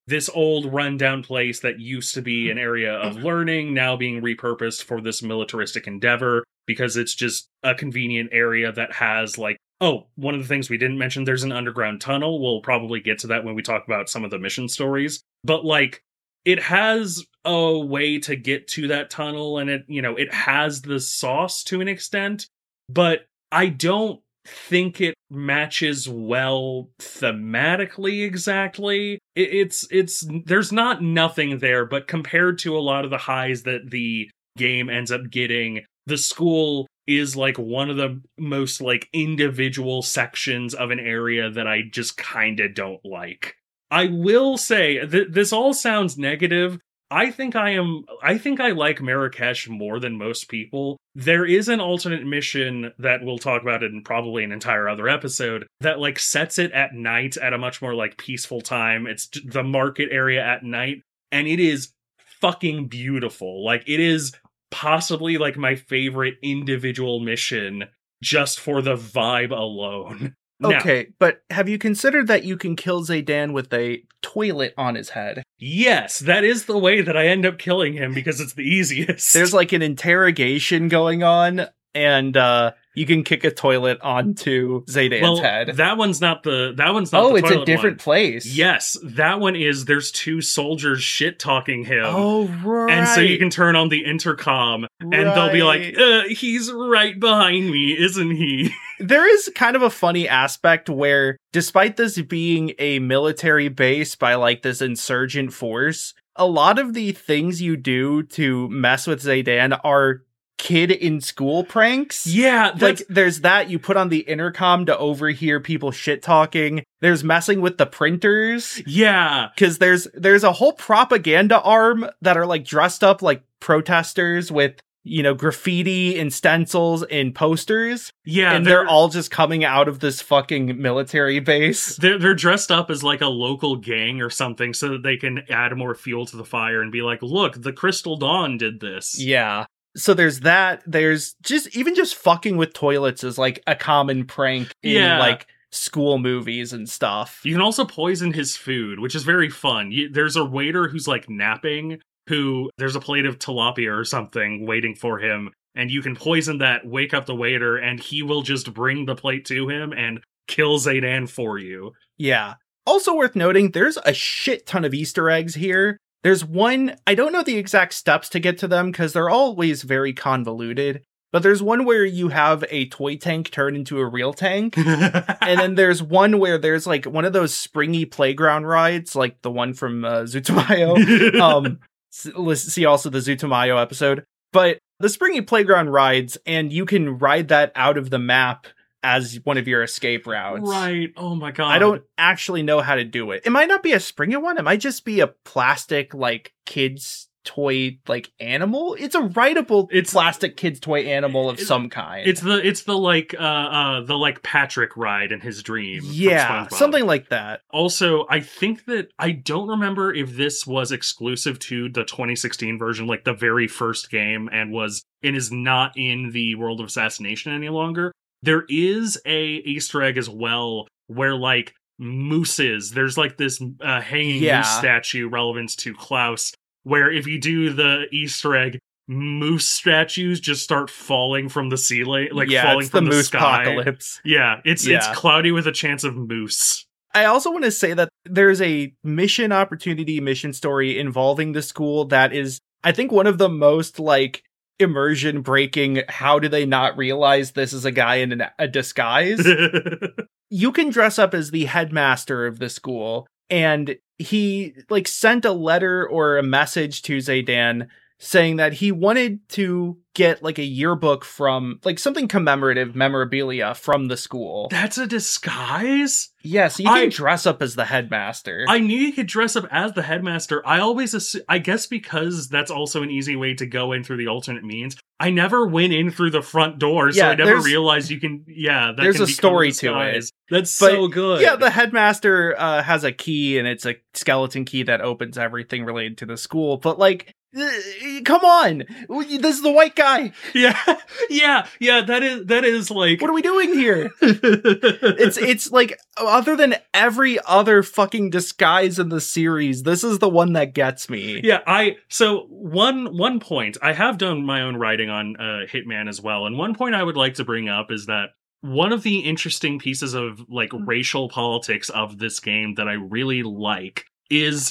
this old rundown place that used to be an area of learning, now being repurposed for this militaristic endeavor, because it's just a convenient area that has, like, oh, one of the things we didn't mention, there's an underground tunnel. We'll probably get to that when we talk about some of the mission stories. But, like, it has a way to get to that tunnel, and it, you know, it has the sauce to an extent, but I don't think it matches well thematically exactly. It, it's it's there's not nothing there, but compared to a lot of the highs that the game ends up getting, the school is like one of the most like individual sections of an area that I just kind of don't like. I will say that this all sounds negative. I think I am, I think I like Marrakesh more than most people. There is an alternate mission that we'll talk about in probably an entire other episode that like sets it at night at a much more like peaceful time. It's the market area at night, and it is fucking beautiful. Like, it is possibly like my favorite individual mission just for the vibe alone. Okay, now, but have you considered that you can kill Zaydan with a toilet on his head? Yes, that is the way that I end up killing him because it's the easiest. There's like an interrogation going on, and uh, you can kick a toilet onto Zaydan's well, head. That one's not the that one's not Oh, the it's a toilet different one. place. Yes, that one is there's two soldiers shit talking him. Oh, right. And so you can turn on the intercom and Right. they'll be like, uh, he's right behind me, isn't he? There is kind of a funny aspect where, despite this being a military base by like this insurgent force, a lot of the things you do to mess with Zaydan are kid in school pranks. Yeah, Like, that's, there's that, you put on the intercom to overhear people shit talking. There's messing with the printers. yeah. Because there's there's a whole propaganda arm that are like dressed up like protesters with, you know, graffiti and stencils and posters. Yeah, and they're, they're all just coming out of this fucking military base. They're, they're dressed up as like a local gang or something so that they can add more fuel to the fire and be like, look, the Crystal Dawn did this. Yeah. So there's that. There's just, even just fucking with toilets is like a common prank in Yeah. like school movies and stuff. You can also poison his food, which is very fun. You, there's a waiter who's like napping, who there's a plate of tilapia or something waiting for him, and you can poison that, wake up the waiter, and he will just bring the plate to him and kill Zaydan for you. Yeah. Also worth noting, there's a shit ton of Easter eggs here. There's one, I don't know the exact steps to get to them because they're always very convoluted, but there's one where you have a toy tank turn into a real tank. And then there's one where there's like one of those springy playground rides, like the one from uh, Zutomayo. um, see also the Zutomayo episode. But the springy playground rides, and you can ride that out of the map as one of your escape routes. Right. Oh my god. I don't actually know how to do it. It might not be a springy one. It might just be a plastic, like, kids toy, like, animal. It's a rideable It's- plastic kids toy animal of It- some kind. It's the it's the like uh uh the like Patrick ride in his dream. from yeah, SpongeBob. something like that. Also, I think that I don't remember if this was exclusive to the twenty sixteen version, like the very first game, and was and is not in the World of Assassination any longer. There is a Easter egg as well where like mooses, there's like this uh, hanging Yeah. moose statue relevant to Klaus, where if you do the Easter egg, moose statues just start falling from the ceiling, like yeah, falling it's the from the, moose sky. apocalypse. Yeah, it's Yeah. it's cloudy with a chance of moose. I also want to say that there's a mission opportunity, mission story involving the school that is, I think, one of the most, like, immersion breaking, how do they not realize this is a guy in an, a disguise? You can dress up as the headmaster of the school, and he, like, sent a letter or a message to Zaydan saying that he wanted to get, like, a yearbook from, like, something commemorative, memorabilia from the school. That's a disguise? Yes, you can I- dress up as the headmaster. I knew you could dress up as the headmaster. I always assu- I guess because that's also an easy way to go in through the alternate means. I never went in through the front door, so Yeah, I never there's- realized you can, yeah, that there's can a become story to it. disguise. That's But, so good. Yeah, the headmaster uh, has a key, and it's a skeleton key that opens everything related to the school. But, like, Uh, Come on, this is the white guy. Yeah, yeah, yeah. That is that is like. What are we doing here? it's it's like, other than every other fucking disguise in the series, this is the one that gets me. Yeah, I so one one point I have done my own writing on uh, Hitman as well, and one point I would like to bring up is that one of the interesting pieces of like racial politics of this game that I really like is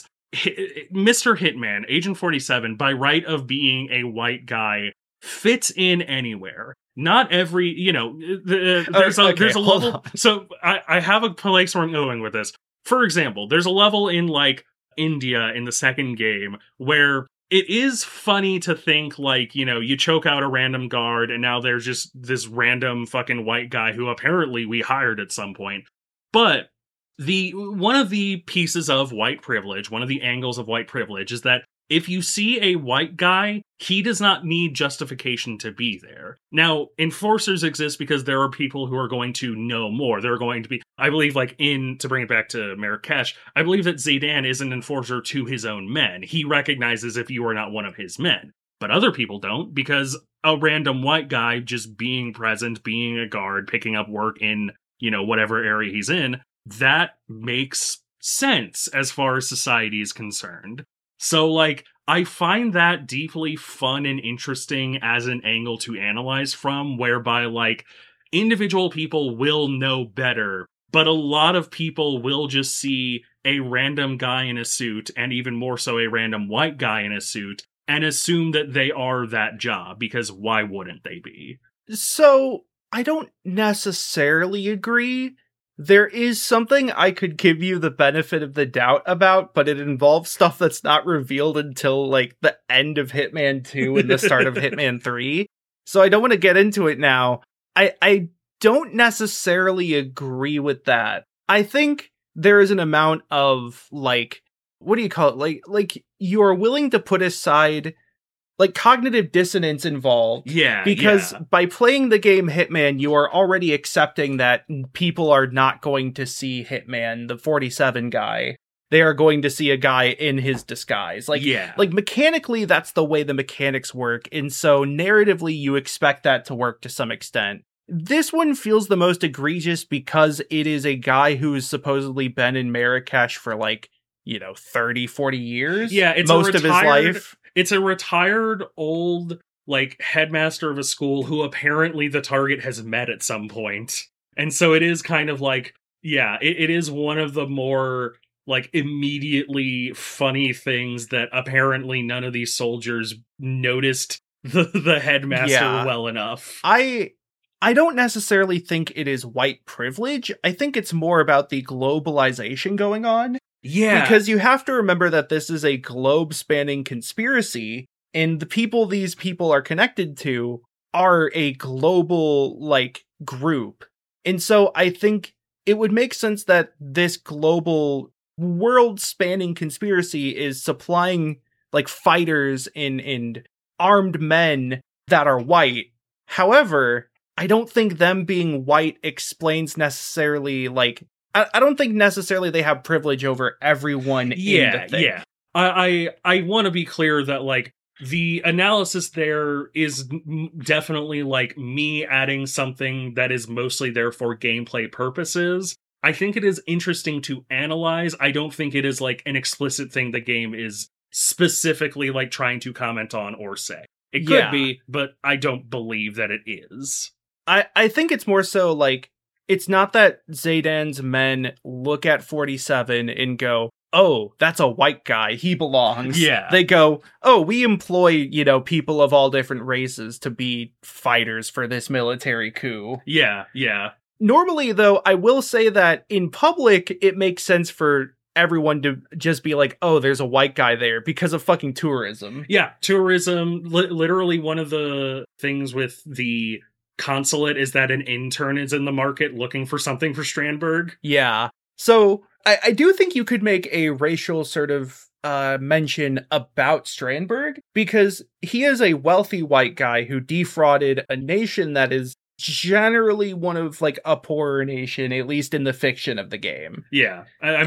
Mister Hitman, Agent forty-seven, by right of being a white guy, fits in anywhere. Not every, you know, the, there's a okay, there's a hold level. on. So I, I have a place where I'm going with this. For example, there's a level in like India in the second game where it is funny to think like, you know, you choke out a random guard and now there's just this random fucking white guy who apparently we hired at some point. But the one of the pieces of white privilege, one of the angles of white privilege is that if you see a white guy, he does not need justification to be there. Now, enforcers exist because there are people who are going to know more. There are going to be, I believe, like in, to bring it back to Marrakesh, I believe that Zaydan is an enforcer to his own men. He recognizes if you are not one of his men. But other people don't, because a random white guy just being present, being a guard, picking up work in, you know, whatever area he's in, that makes sense as far as society is concerned. So, like, I find that deeply fun and interesting as an angle to analyze from, whereby, like, individual people will know better, but a lot of people will just see a random guy in a suit, and even more so a random white guy in a suit, and assume that they are that job, because why wouldn't they be? So, I don't necessarily agree. There is something I could give you the benefit of the doubt about, but it involves stuff that's not revealed until, like, the end of Hitman two and the start of Hitman three. So I don't want to get into it now. I, I don't necessarily agree with that. I think there is an amount of, like, what do you call it? Like, like you are willing to put aside, like, cognitive dissonance involved. Yeah, Because yeah. by playing the game Hitman, you are already accepting that people are not going to see Hitman, the forty-seven guy. They are going to see a guy in his disguise. Like, Yeah. like mechanically, that's the way the mechanics work. And so narratively, you expect that to work to some extent. This one feels the most egregious because it is a guy who has supposedly been in Marrakesh for, like, you know, thirty, forty years. Yeah, it's a most of his retired- life. It's a retired old, like, headmaster of a school who apparently the target has met at some point. And so it is kind of like, yeah, it, it is one of the more, like, immediately funny things that apparently none of these soldiers noticed the, the headmaster Yeah. well enough. I I don't necessarily think it is white privilege. I think it's more about the globalization going on. Yeah. Because you have to remember that this is a globe-spanning conspiracy, and the people these people are connected to are a global, like, group. And so I think it would make sense that this global, world-spanning conspiracy is supplying, like, fighters and, and armed men that are white. However, I don't think them being white explains necessarily, like, I don't think necessarily they have privilege over everyone yeah, in the thing. Yeah, I I, I want to be clear that, like, the analysis there is m- definitely, like, me adding something that is mostly there for gameplay purposes. I think it is interesting to analyze. I don't think it is, like, an explicit thing the game is specifically, like, trying to comment on or say. It could Yeah. be, but I don't believe that it is. I, I think it's more so, like, it's not that Zaydan's men look at forty-seven and go, oh, that's a white guy, he belongs. Yeah. They go, oh, we employ, you know, people of all different races to be fighters for this military coup. Yeah, yeah. Normally, though, I will say that in public, it makes sense for everyone to just be like, oh, there's a white guy there because of fucking tourism. Yeah, tourism, li- literally one of the things with the consulate is that an intern is in the market looking for something for Strandberg. Yeah. So I, I do think you could make a racial sort of uh, mention about Strandberg because he is a wealthy white guy who defrauded a nation that is generally one of, like, a poorer nation, at least in the fiction of the game. Yeah, I, I mean,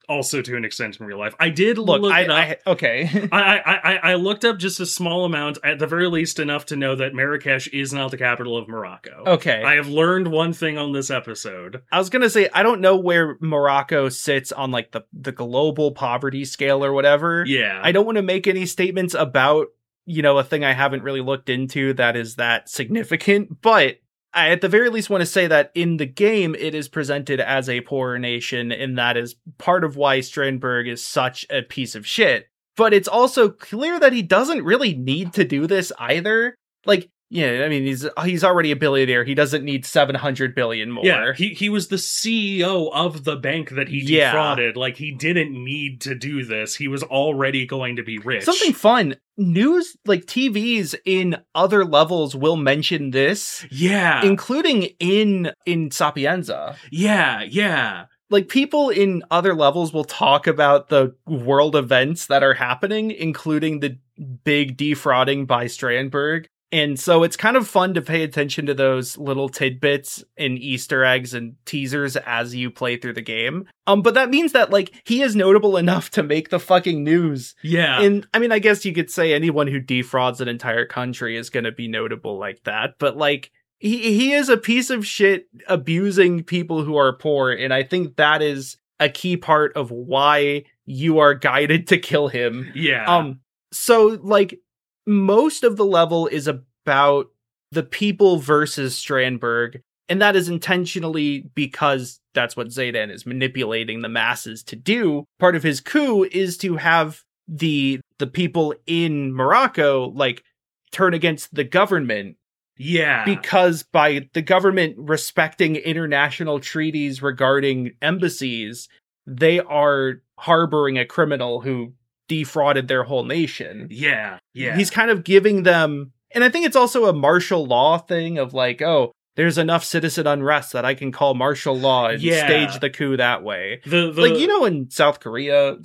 also to an extent in real life. I did Look, look I, it up. I okay. I, I, I, I looked up just a small amount, at the very least enough to know that Marrakesh is not the capital of Morocco. Okay. I have learned one thing on this episode. I was gonna say, I don't know where Morocco sits on like the, the global poverty scale or whatever. Yeah. I don't want to make any statements about, you know, a thing I haven't really looked into that is that significant, but I at the very least want to say that in the game, it is presented as a poorer nation, and that is part of why Strandberg is such a piece of shit. But it's also clear that he doesn't really need to do this either. Like, yeah, I mean, he's he's already a billionaire. He doesn't need seven hundred billion more. Yeah, he, he was the C E O of the bank that he Yeah. defrauded. Like, he didn't need to do this. He was already going to be rich. Something fun. News, like T Vs in other levels will mention this, Yeah. including in in Sapienza. yeah, yeah. Like, people in other levels will talk about the world events that are happening, including the big defrauding by Strandberg. And so it's kind of fun to pay attention to those little tidbits and Easter eggs and teasers as you play through the game. Um, but that means that, like, he is notable enough to make the fucking news. Yeah. And I mean, I guess you could say anyone who defrauds an entire country is going to be notable like that. But, like, he he is a piece of shit abusing people who are poor. And I think that is a key part of why you are guided to kill him. yeah. Um, so, like, most of the level is about the people versus Strandberg, and that is intentionally because that's what Zaydan is manipulating the masses to do. Part of his coup is to have the the people in Morocco, like, turn against the government, yeah. because by the government respecting international treaties regarding embassies, they are harboring a criminal who defrauded their whole nation. yeah. Yeah. He's kind of giving them, and I think it's also a martial law thing of like, oh, there's enough citizen unrest that I can call martial law and Yeah. stage the coup that way. the, the... Like, you know, in South Korea,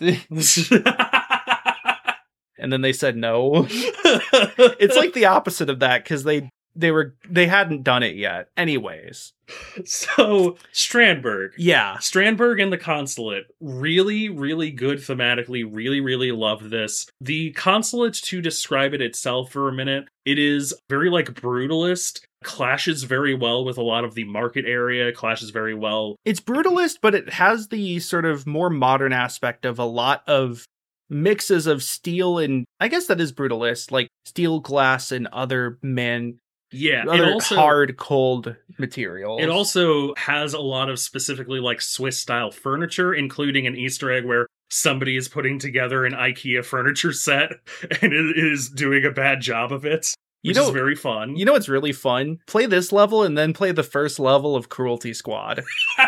and then they said no. It's like the opposite of that, because they they were they hadn't done it yet. Anyways, So, Strandberg. yeah, Strandberg and the Consulate, really, really good thematically, really, really love this. The Consulate, to describe it itself for a minute, it is very, like, brutalist, clashes very well with a lot of the market area, clashes very well. it's brutalist, but it has the sort of more modern aspect of a lot of mixes of steel and, I guess that is brutalist, like steel, glass, and other man, Yeah, it other also, hard, cold materials. it also has a lot of specifically, like, Swiss-style furniture, including an Easter egg where somebody is putting together an IKEA furniture set and it is doing a bad job of it, You which know- is very fun. You know what's really fun? Play this level and then play the first level of Cruelty Squad.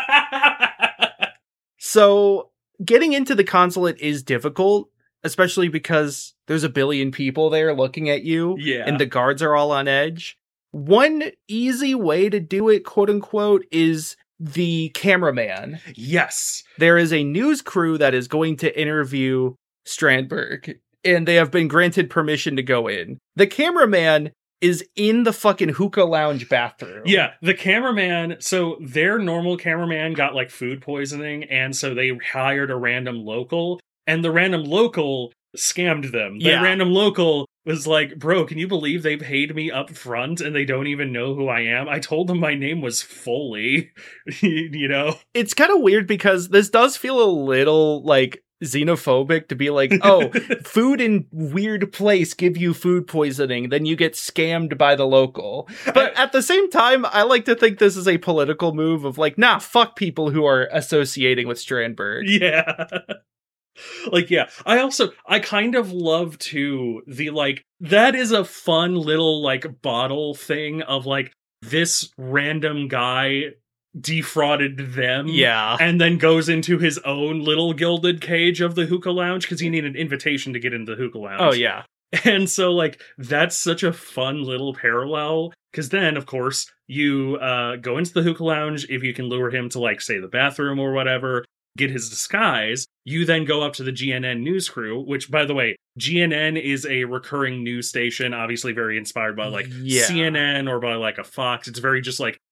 So, getting into the Consulate is difficult, especially because there's a billion people there looking at you, yeah. and the guards are all on edge. One easy way to do it, quote unquote, is the cameraman. Yes. There is a news crew that is going to interview Strandberg, and they have been granted permission to go in. The cameraman is in the fucking hookah lounge bathroom. Yeah, the cameraman, so their normal cameraman got, like, food poisoning, and so they hired a random local, and the random local scammed them. The Yeah. random local was like, bro, can you believe they paid me up front and they don't even know who I am? I told them my name was Foley, you know? It's kind of weird because this does feel a little, like, xenophobic to be like, oh, food in weird place give you food poisoning, then you get scammed by the local. But at the same time, I like to think this is a political move of like, nah, fuck people who are associating with Strandberg. Yeah. Like, yeah, I also, I kind of love, too, the, like, that is a fun little, like, bottle thing of, like, this random guy defrauded them. Yeah. And then goes into his own little gilded cage of the hookah lounge because he needed an invitation to get into the hookah lounge. Oh, yeah. And so, like, that's such a fun little parallel. Because then, of course, you uh, go into the hookah lounge. If you can lure him to, like, say, the bathroom or whatever, get his disguise, you then go up to the G N N news crew, which, by the way, G N N is a recurring news station, obviously very inspired by, like, Yeah. C N N or by, like, a Fox. It's very just, like,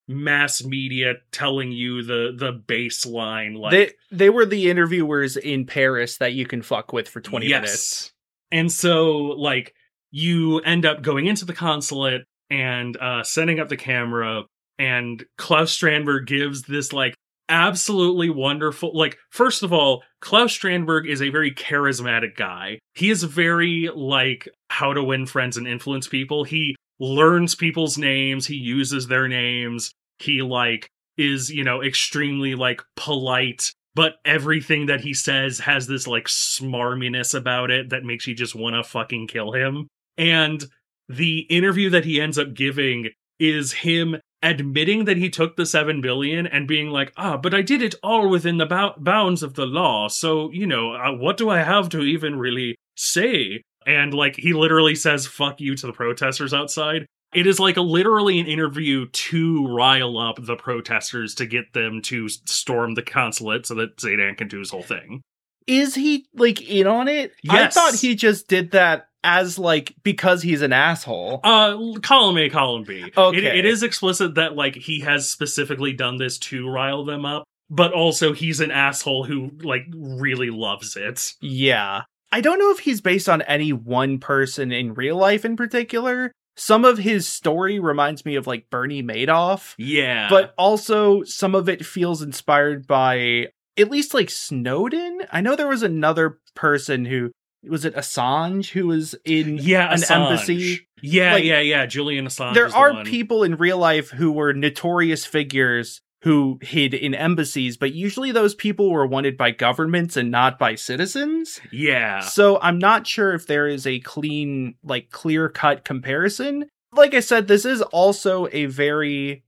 mass media telling you the the baseline. Like they they were the interviewers in Paris that you can fuck with for twenty yes. minutes. And so, like, you end up going into the consulate and uh, setting up the camera, and Klaus Strandberg gives this, like, absolutely wonderful, like, first of all, Klaus Strandberg is a very charismatic guy. He is very, like, how to win friends and influence people. He learns people's names, he uses their names, he, like, is, you know, extremely, like, polite, but everything that he says has this, like, smarminess about it that makes you just want to fucking kill him. And the interview that he ends up giving is him admitting that he took the seven billion and being like, ah, but I did it all within the bou- bounds of the law. So, you know, uh, what do I have to even really say? And, like, he literally says, fuck you to the protesters outside. It is, like, a, literally an interview to rile up the protesters to get them to storm the consulate so that Zaydan can do his whole thing. Is he, like, in on it? Yes. I thought he just did that as, like, because he's an asshole. Uh, column A, column B. Okay. It, it is explicit that, like, he has specifically done this to rile them up, but also he's an asshole who, like, really loves it. Yeah. I don't know if he's based on any one person in real life in particular. Some of his story reminds me of, like, Bernie Madoff. Yeah. But also, some of it feels inspired by, at least, like, Snowden. I know there was another person who, was it Assange, who was in yeah, an Assange. embassy? Yeah, Like, yeah, yeah. Julian Assange. There is the are one. people in real life who were notorious figures who hid in embassies, but usually those people were wanted by governments and not by citizens. Yeah. So I'm not sure if there is a clean, like, clear-cut comparison. Like I said, this is also a very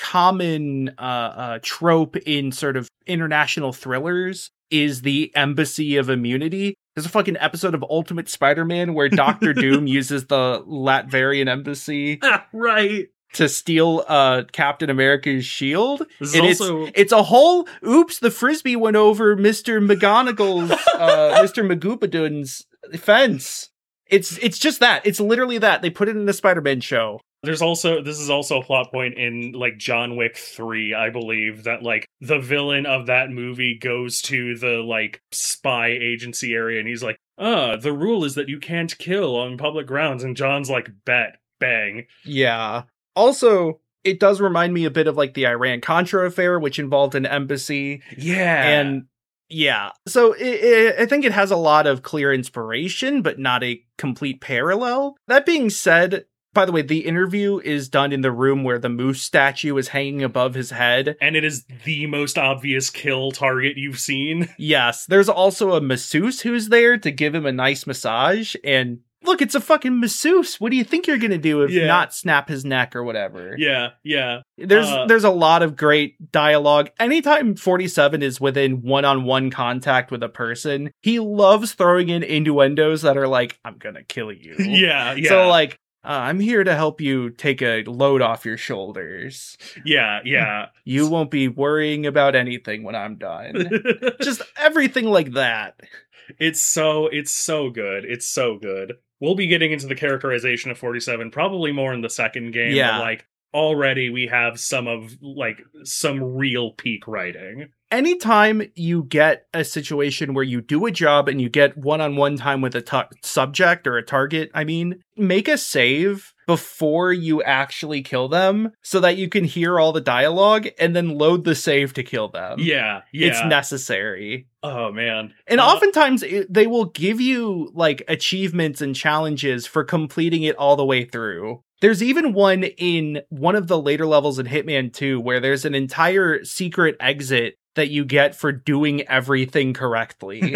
common uh, uh, trope in sort of international thrillers, is the embassy of immunity. There's a fucking episode of Ultimate Spider-Man where Doctor Doom uses the Latverian embassy right. to steal uh, Captain America's shield. This is and also... it's, it's a whole, oops, the Frisbee went over Mister McGonagall's, uh, Mister McGoopadun's fence. It's it's just that. It's literally that. They put it in the Spider-Man show. There's also, this is also a plot point in, like, John Wick three, I believe, that, like, the villain of that movie goes to the, like, spy agency area, and he's like, ah, the rule is that you can't kill on public grounds, and John's like, bet, bang. Yeah. Also, it does remind me a bit of, like, the Iran-Contra affair, which involved an embassy. Yeah. And, yeah. So, it, it, I think it has a lot of clear inspiration, but not a complete parallel. That being said, by the way, the interview is done in the room where the moose statue is hanging above his head. And it is the most obvious kill target you've seen. Yes. There's also a masseuse who's there to give him a nice massage. And look, it's a fucking masseuse. What do you think you're going to do if Yeah. not snap his neck or whatever? Yeah, yeah. There's Uh, there's a lot of great dialogue. Anytime forty-seven is within one-on-one contact with a person, he loves throwing in innuendos that are like, I'm going to kill you. Yeah, yeah. So, like, Uh, I'm here to help you take a load off your shoulders. Yeah, yeah. You won't be worrying about anything when I'm done. Just everything like that. It's so, it's so good. It's so good. We'll be getting into the characterization of forty-seven probably more in the second game. Yeah. But, like, already we have some of, like, some real peak writing. Anytime you get a situation where you do a job and you get one-on-one time with a tu- subject or a target, I mean, make a save before you actually kill them so that you can hear all the dialogue and then load the save to kill them. Yeah, yeah. It's necessary. Oh, man. And Uh, oftentimes it, they will give you, like, achievements and challenges for completing it all the way through. There's even one in one of the later levels in Hitman two where there's an entire secret exit that you get for doing everything correctly.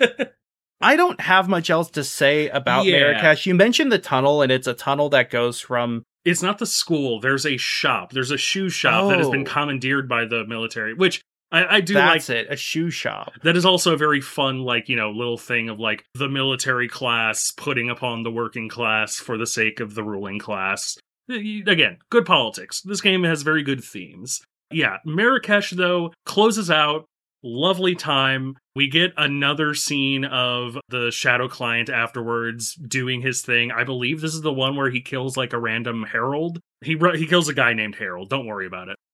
I don't have much else to say about Yeah. Marrakesh. You mentioned the tunnel, and it's a tunnel that goes from... It's not the school. There's a shop. There's a shoe shop that has been Oh. commandeered by the military, which I, I do That's like. it, a shoe shop. That is also a very fun, like, you know, little thing of, like, the military class putting upon the working class for the sake of the ruling class. Again, good politics. This game has very good themes. Yeah, Marrakesh, though, closes out. Lovely time. We get another scene of the Shadow Client afterwards doing his thing. I believe this is the one where he kills, like, a random herald. He he kills a guy named Harold. Don't worry about it.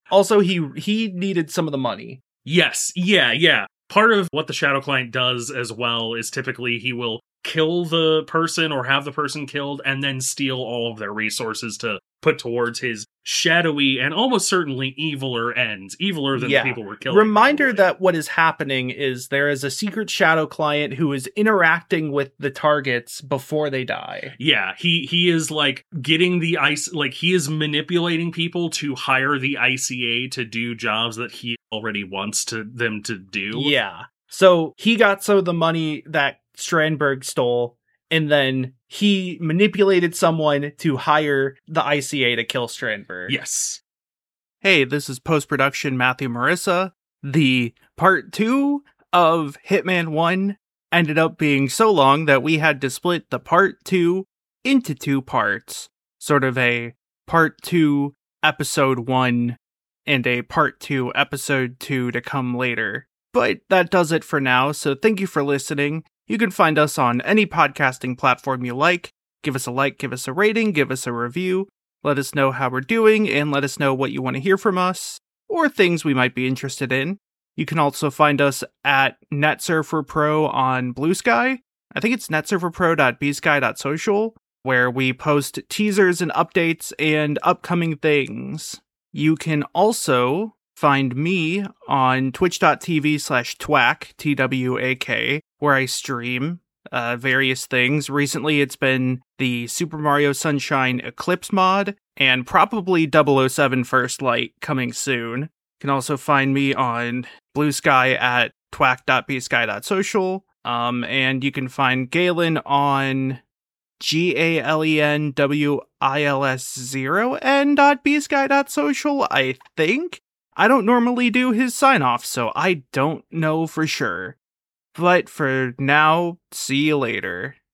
Also, he he needed some of the money. Yes, yeah, yeah. Part of what the Shadow Client does as well is typically he will kill the person or have the person killed and then steal all of their resources to put towards his shadowy and almost certainly eviler ends. Eviler than Yeah. the people were killing. Reminder probably. that what is happening is there is a secret Shadow Client who is interacting with the targets before they die. Yeah, he he is like getting the ice, like he is manipulating people to hire the I C A to do jobs that he already wants to them to do. Yeah. So he got some of the money that Strandberg stole, and then he manipulated someone to hire the I C A to kill Strandberg. Yes. Hey, this is post-production Matthew Marissa. The part two of Hitman one ended up being so long that we had to split the part two into two parts. Sort of a part two episode one and a part two episode two to come later. But that does it for now, so thank you for listening. You can find us on any podcasting platform you like. Give us a like, give us a rating, give us a review. Let us know how we're doing, and let us know what you want to hear from us, or things we might be interested in. You can also find us at NetSurfer Pro on Blue Sky. I think it's netsurferpro dot b sky dot social, where we post teasers and updates and upcoming things. You can also find me on twitch.tv slash twack, T W A K, where I stream uh, various things. Recently, it's been the Super Mario Sunshine Eclipse mod, and probably double oh seven First Light coming soon. You can also find me on Blue Sky at twack dot b sky dot social, um, and you can find Galen on G A L E N W I L S zero N dot b sky dot social, I think. I don't normally do his sign-off, so I don't know for sure. But for now, see you later.